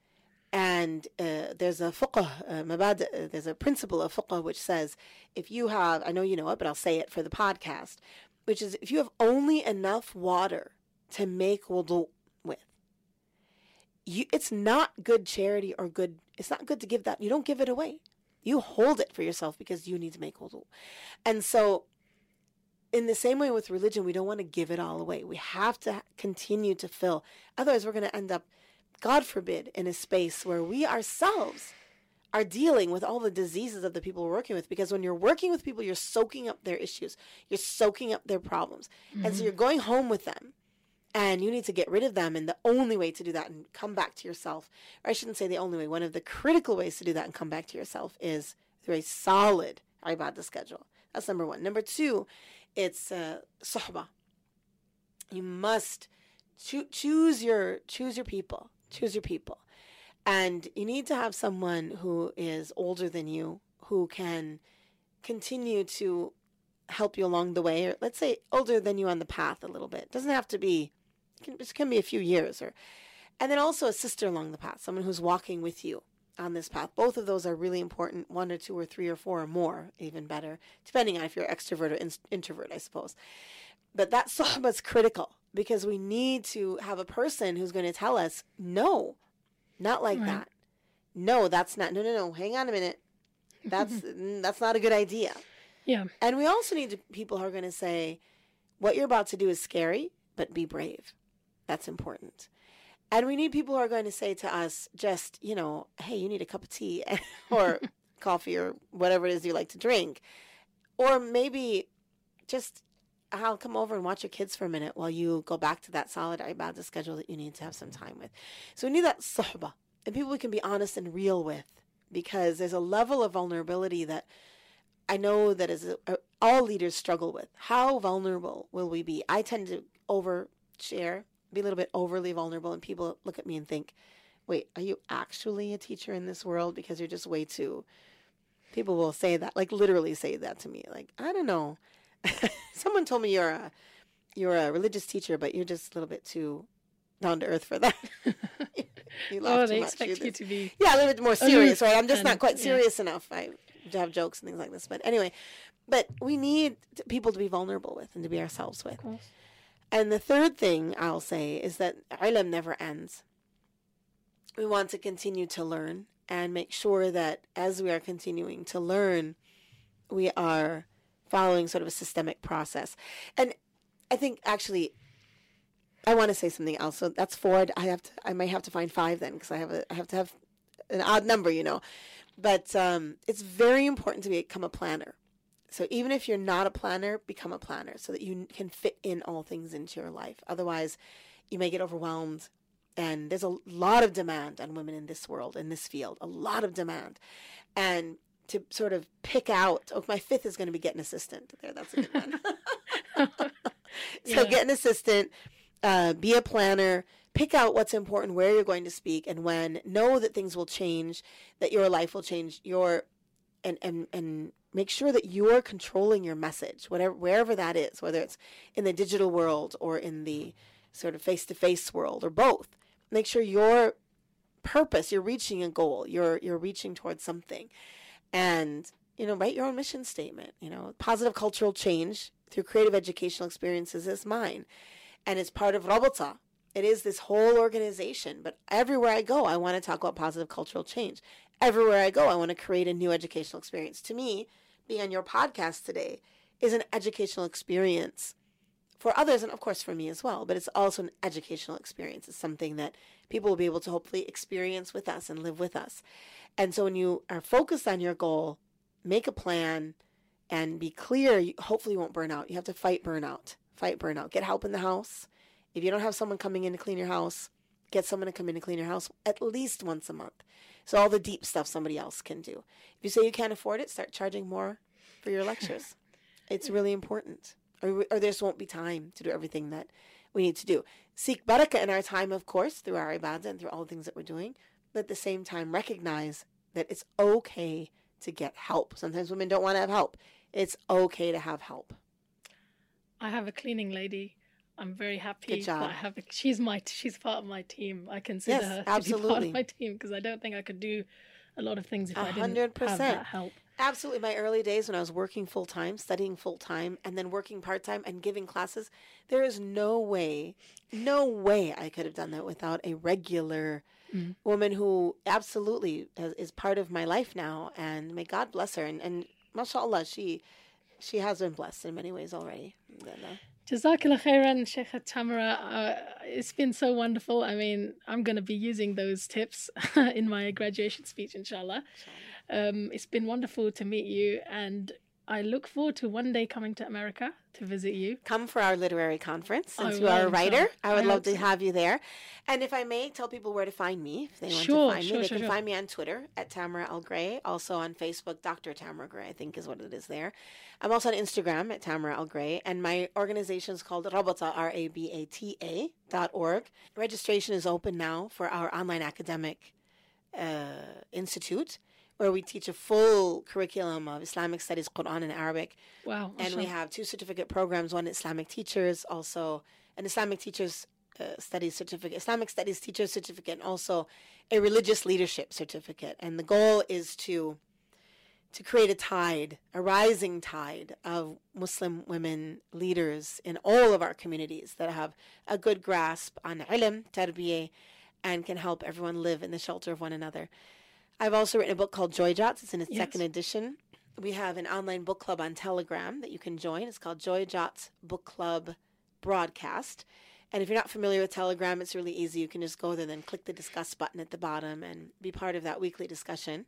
And uh, there's a fiqh, uh, mabad, uh, there's a principle of fiqh which says, if you have, I know you know it, but I'll say it for the podcast, which is if you have only enough water to make wudu with, you, it's not good charity or good, it's not good to give that. You don't give it away. You hold it for yourself because you need to make wudu. And so in the same way with religion, we don't want to give it all away. We have to continue to fill. Otherwise, we're going to end up, God forbid, in a space where we ourselves are dealing with all the diseases of the people we're working with. Because when you're working with people, you're soaking up their issues. You're soaking up their problems. Mm-hmm. And so you're going home with them. And you need to get rid of them. And the only way to do that and come back to yourself, or I shouldn't say the only way, one of the critical ways to do that and come back to yourself is through a solid ibadah schedule. That's number one. Number two, it's uh, suhbah. You must cho- choose your choose your people. Choose your people. And you need to have someone who is older than you, who can continue to help you along the way, or let's say older than you on the path a little bit. It doesn't have to be, it can, it can be a few years. Or, and then also a sister along the path, someone who's walking with you on this path. Both of those are really important, one or two or three or four or more, even better, depending on if you're extrovert or in, introvert, I suppose. But that suhbah is critical because we need to have a person who's going to tell us, no, not like right. that. No, that's not, no, no, no, hang on a minute. That's that's not a good idea. Yeah. And we also need to, people who are going to say, what you're about to do is scary, but be brave. That's important. And we need people who are going to say to us just, you know, hey, you need a cup of tea or coffee or whatever it is you like to drink. Or maybe just, I'll come over and watch your kids for a minute while you go back to that solid ibadah schedule that you need to have some time with. So we need that suhbah and people we can be honest and real with, because there's a level of vulnerability that I know that is a, all leaders struggle with. How vulnerable will we be? I tend to overshare, be a little bit overly vulnerable, and people look at me and think, wait, are you actually a teacher in this world? Because you're just way too, people will say that, like literally say that to me. Like, I don't know. Someone told me you're a, you're a religious teacher, but you're just a little bit too down to earth for that. you laugh oh, too they much. expect you to be. Yeah, a little bit more serious, right? I'm just and, not quite serious yeah. enough. I have jokes and things like this. But anyway, but we need people to be vulnerable with and to be ourselves with. And the third thing I'll say is that ilm never ends. We want to continue to learn and make sure that as we are continuing to learn, we are following sort of a systemic process. And I think actually, I want to say something else. So that's four. I have to. I might have to find five then, because I have a. I have to have an odd number, you know. But um, it's very important to become a planner. So even if you're not a planner, become a planner so that you can fit in all things into your life. Otherwise, you may get overwhelmed. And there's a lot of demand on women in this world, in this field, a lot of demand. And to sort of pick out, oh, my fifth is going to be get an assistant. There, that's a good one. So yeah. Get an assistant, uh, be a planner, pick out what's important, where you're going to speak, and when. Know that things will change, that your life will change, your, and, and, and make sure that you're controlling your message, whatever, wherever that is, whether it's in the digital world or in the sort of face-to-face world or both. Make sure your purpose, you're reaching a goal, you're you're reaching towards something. And, you know, write your own mission statement. You know, positive cultural change through creative educational experiences is mine. And it's part of Rabata. It is this whole organization. But everywhere I go, I want to talk about positive cultural change. Everywhere I go, I want to create a new educational experience. To me, being on your podcast today is an educational experience for others, and of course for me as well, but it's also an educational experience. It's something that people will be able to hopefully experience with us and live with us. And so when you are focused on your goal, make a plan and be clear, you hopefully you won't burn out. You have to fight burnout. Fight burnout. Get help in the house. If you don't have someone coming in to clean your house, get someone to come in to clean your house at least once a month. So all the deep stuff somebody else can do. If you say you can't afford it, start charging more for your lectures. It's really important. Or, or there just won't be time to do everything that we need to do. Seek barakah in our time, of course, through our ibadah and through all the things that we're doing. But at the same time, recognize that it's okay to get help. Sometimes women don't want to have help. It's okay to have help. I have a cleaning lady I'm very happy Good job. that I have. She's my. She's part of my team. I consider Yes, her to be part absolutely. of my team because I don't think I could do a lot of things if A I didn't hundred have percent. that help. Absolutely. My early days when I was working full time, studying full time, and then working part time and giving classes, there is no way, no way I could have done that without a regular Mm. woman who absolutely is, is part of my life now. And may God bless her. And, and mashallah, she she has been blessed in many ways already. Jazakallah khairan, Sheikha Tamara. Uh, it's been so wonderful. I mean, I'm going to be using those tips in my graduation speech, inshallah. Um, it's been wonderful to meet you, and I look forward to one day coming to America to visit you. Come for our literary conference. Since I you are a will, writer, inshallah. I would I love hope to so. have you there. And if I may, tell people where to find me. If they want Sure, to find sure, me, they sure, can sure. find me on Twitter at Tamara Al Gray. Also on Facebook, Doctor Tamara Gray, I think is what it is there. I'm also on Instagram at Tamara Al Gray. And my organization is called Rabata, R A B A T A dot org. Registration is open now for our online academic uh, institute, where we teach a full curriculum of Islamic studies, Quran and Arabic. Wow. And we mashallah. have two certificate programs, one Islamic teachers, also an Islamic teachers uh, studies certificate, Islamic studies teacher certificate, and also a religious leadership certificate. And the goal is to to create a tide, a rising tide of Muslim women leaders in all of our communities that have a good grasp on ilm, tarbiyah, and can help everyone live in the shelter of one another. I've also written a book called Joy Jots. It's in its Yes. second edition. We have an online book club on Telegram that you can join. It's called Joy Jots Book Club Broadcast. And if you're not familiar with Telegram, it's really easy. You can just go there and then click the discuss button at the bottom and be part of that weekly discussion.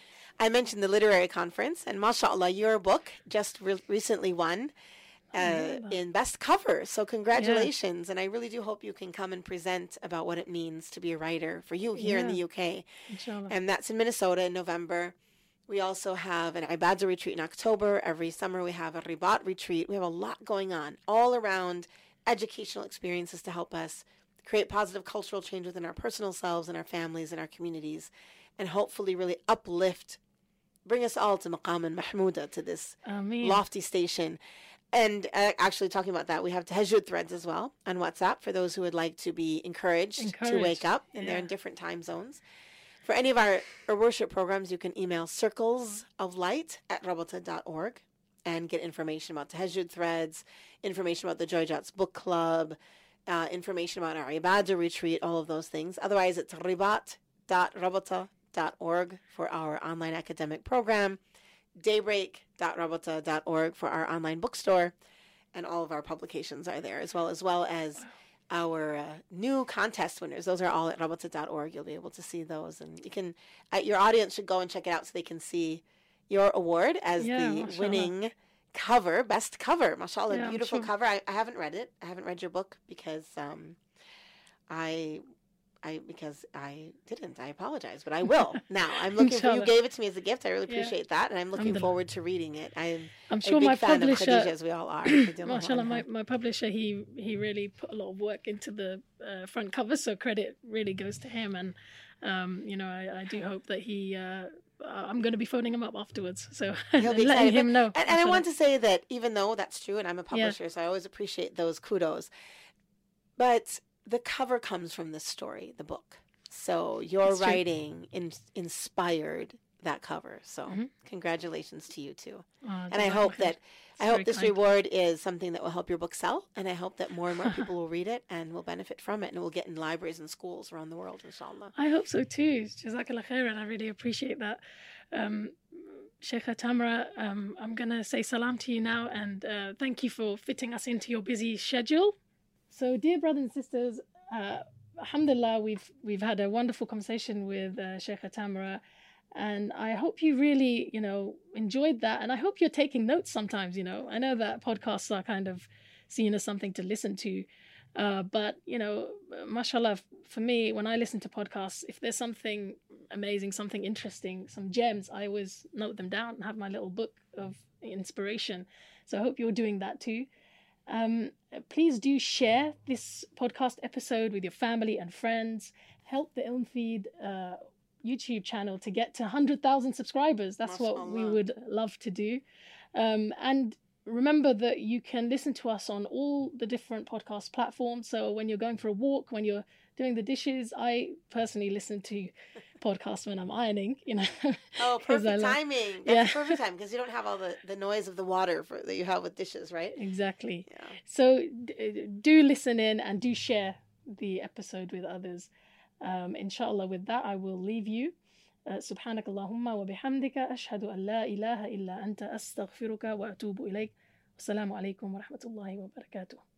I mentioned the literary conference, and mashallah, your book just re- recently won uh, Alhamdulillah. in best cover. So congratulations. And I really do hope you can come and present about what it means to be a writer for you here in the Yeah. U K. Inshallah. And that's in Minnesota in November. We also have an Ibadah retreat in October. Every summer we have a Ribat retreat. We have a lot going on all around educational experiences to help us create positive cultural change within our personal selves and our families and our communities, and hopefully really uplift, bring us all to Maqam and Mahmuda, to this Ameen. lofty station. And uh, actually talking about that, we have tahajjud threads as well on WhatsApp for those who would like to be encouraged, to Encouraged, wake up, and they're in yeah. different time zones. For any of our, our worship programs, you can email circles of light at rabata dot org and get information about tahajjud threads, information about the Joy Jots book club, uh, information about our Ibadah retreat, all of those things. Otherwise, it's ribat dot rabata dot org for our online academic program, daybreak dot rabata dot org for our online bookstore, and all of our publications are there, as well as well as our uh, new contest winners. Those are all at rabata dot org. You'll be able to see those, and you can. Uh, your audience should go and check it out so they can see your award as Yeah, the mashallah. winning cover, best cover. Mashallah, Yeah, I'm beautiful sure. cover. I, I haven't read it. I haven't read your book because um, I. I because I didn't. I apologize, but I will now. I'm looking for you. Inshallah. Gave it to me as a gift. I really Yeah. appreciate that, and I'm looking Alhamdulillah. forward to reading it. I'm I'm a sure big my fan of publisher, Khadija, as we all are. Radiallahu mashallah, my, anha. my publisher, he he really put a lot of work into the uh, front cover, so credit really goes to him. And um, you know, I, I do hope that he. Uh, I'm going to be phoning him up afterwards, so He'll be letting excited. him But- know. And, and I mashallah. want to say that even though that's true, and I'm a publisher, so I always appreciate those kudos, but the cover comes from the story, the book. So your That's true. writing in, inspired that cover. So Mhm. congratulations to you too. Oh, And I jazakallah hope khair. that I It's hope very this kind. reward is something that will help your book sell, and I hope that more and more people will read it and will benefit from it, and it will get in libraries and schools around the world, inshallah. I hope so too. Jazakallah khair, and I really appreciate that. Um, Sheikha Tamara, um, I'm going to say salam to you now, and uh, thank you for fitting us into your busy schedule. So, dear brothers and sisters, uh, alhamdulillah, we've we've had a wonderful conversation with uh, Sheikha Tamara, and I hope you really, you know, enjoyed that, and I hope you're taking notes sometimes. You know, I know that podcasts are kind of seen as something to listen to, uh, but you know, mashallah, for me, when I listen to podcasts, if there's something amazing, something interesting, some gems, I always note them down and have my little book of inspiration. So I hope you're doing that too. Um, please do share this podcast episode with your family and friends. Help the Ilm Feed uh, YouTube channel to get to one hundred thousand subscribers. That's what we Mashallah. would love to do. Um, and remember that you can listen to us on all the different podcast platforms. So when you're going for a walk, when you're doing the dishes, I personally listen to podcasts when I'm ironing, you know. Oh, 'cause I perfect love- timing. That's Yeah. perfect time because you don't have all the, the noise of the water for, that you have with dishes, right? Exactly. Yeah. So d- do listen in and do share the episode with others. Um, inshallah, with that, I will leave you. Uh, سبحانك اللهم وبحمدك أشهد أن لا إله إلا أنت أستغفرك وأتوب إليك. والسلام عليكم ورحمة الله وبركاته.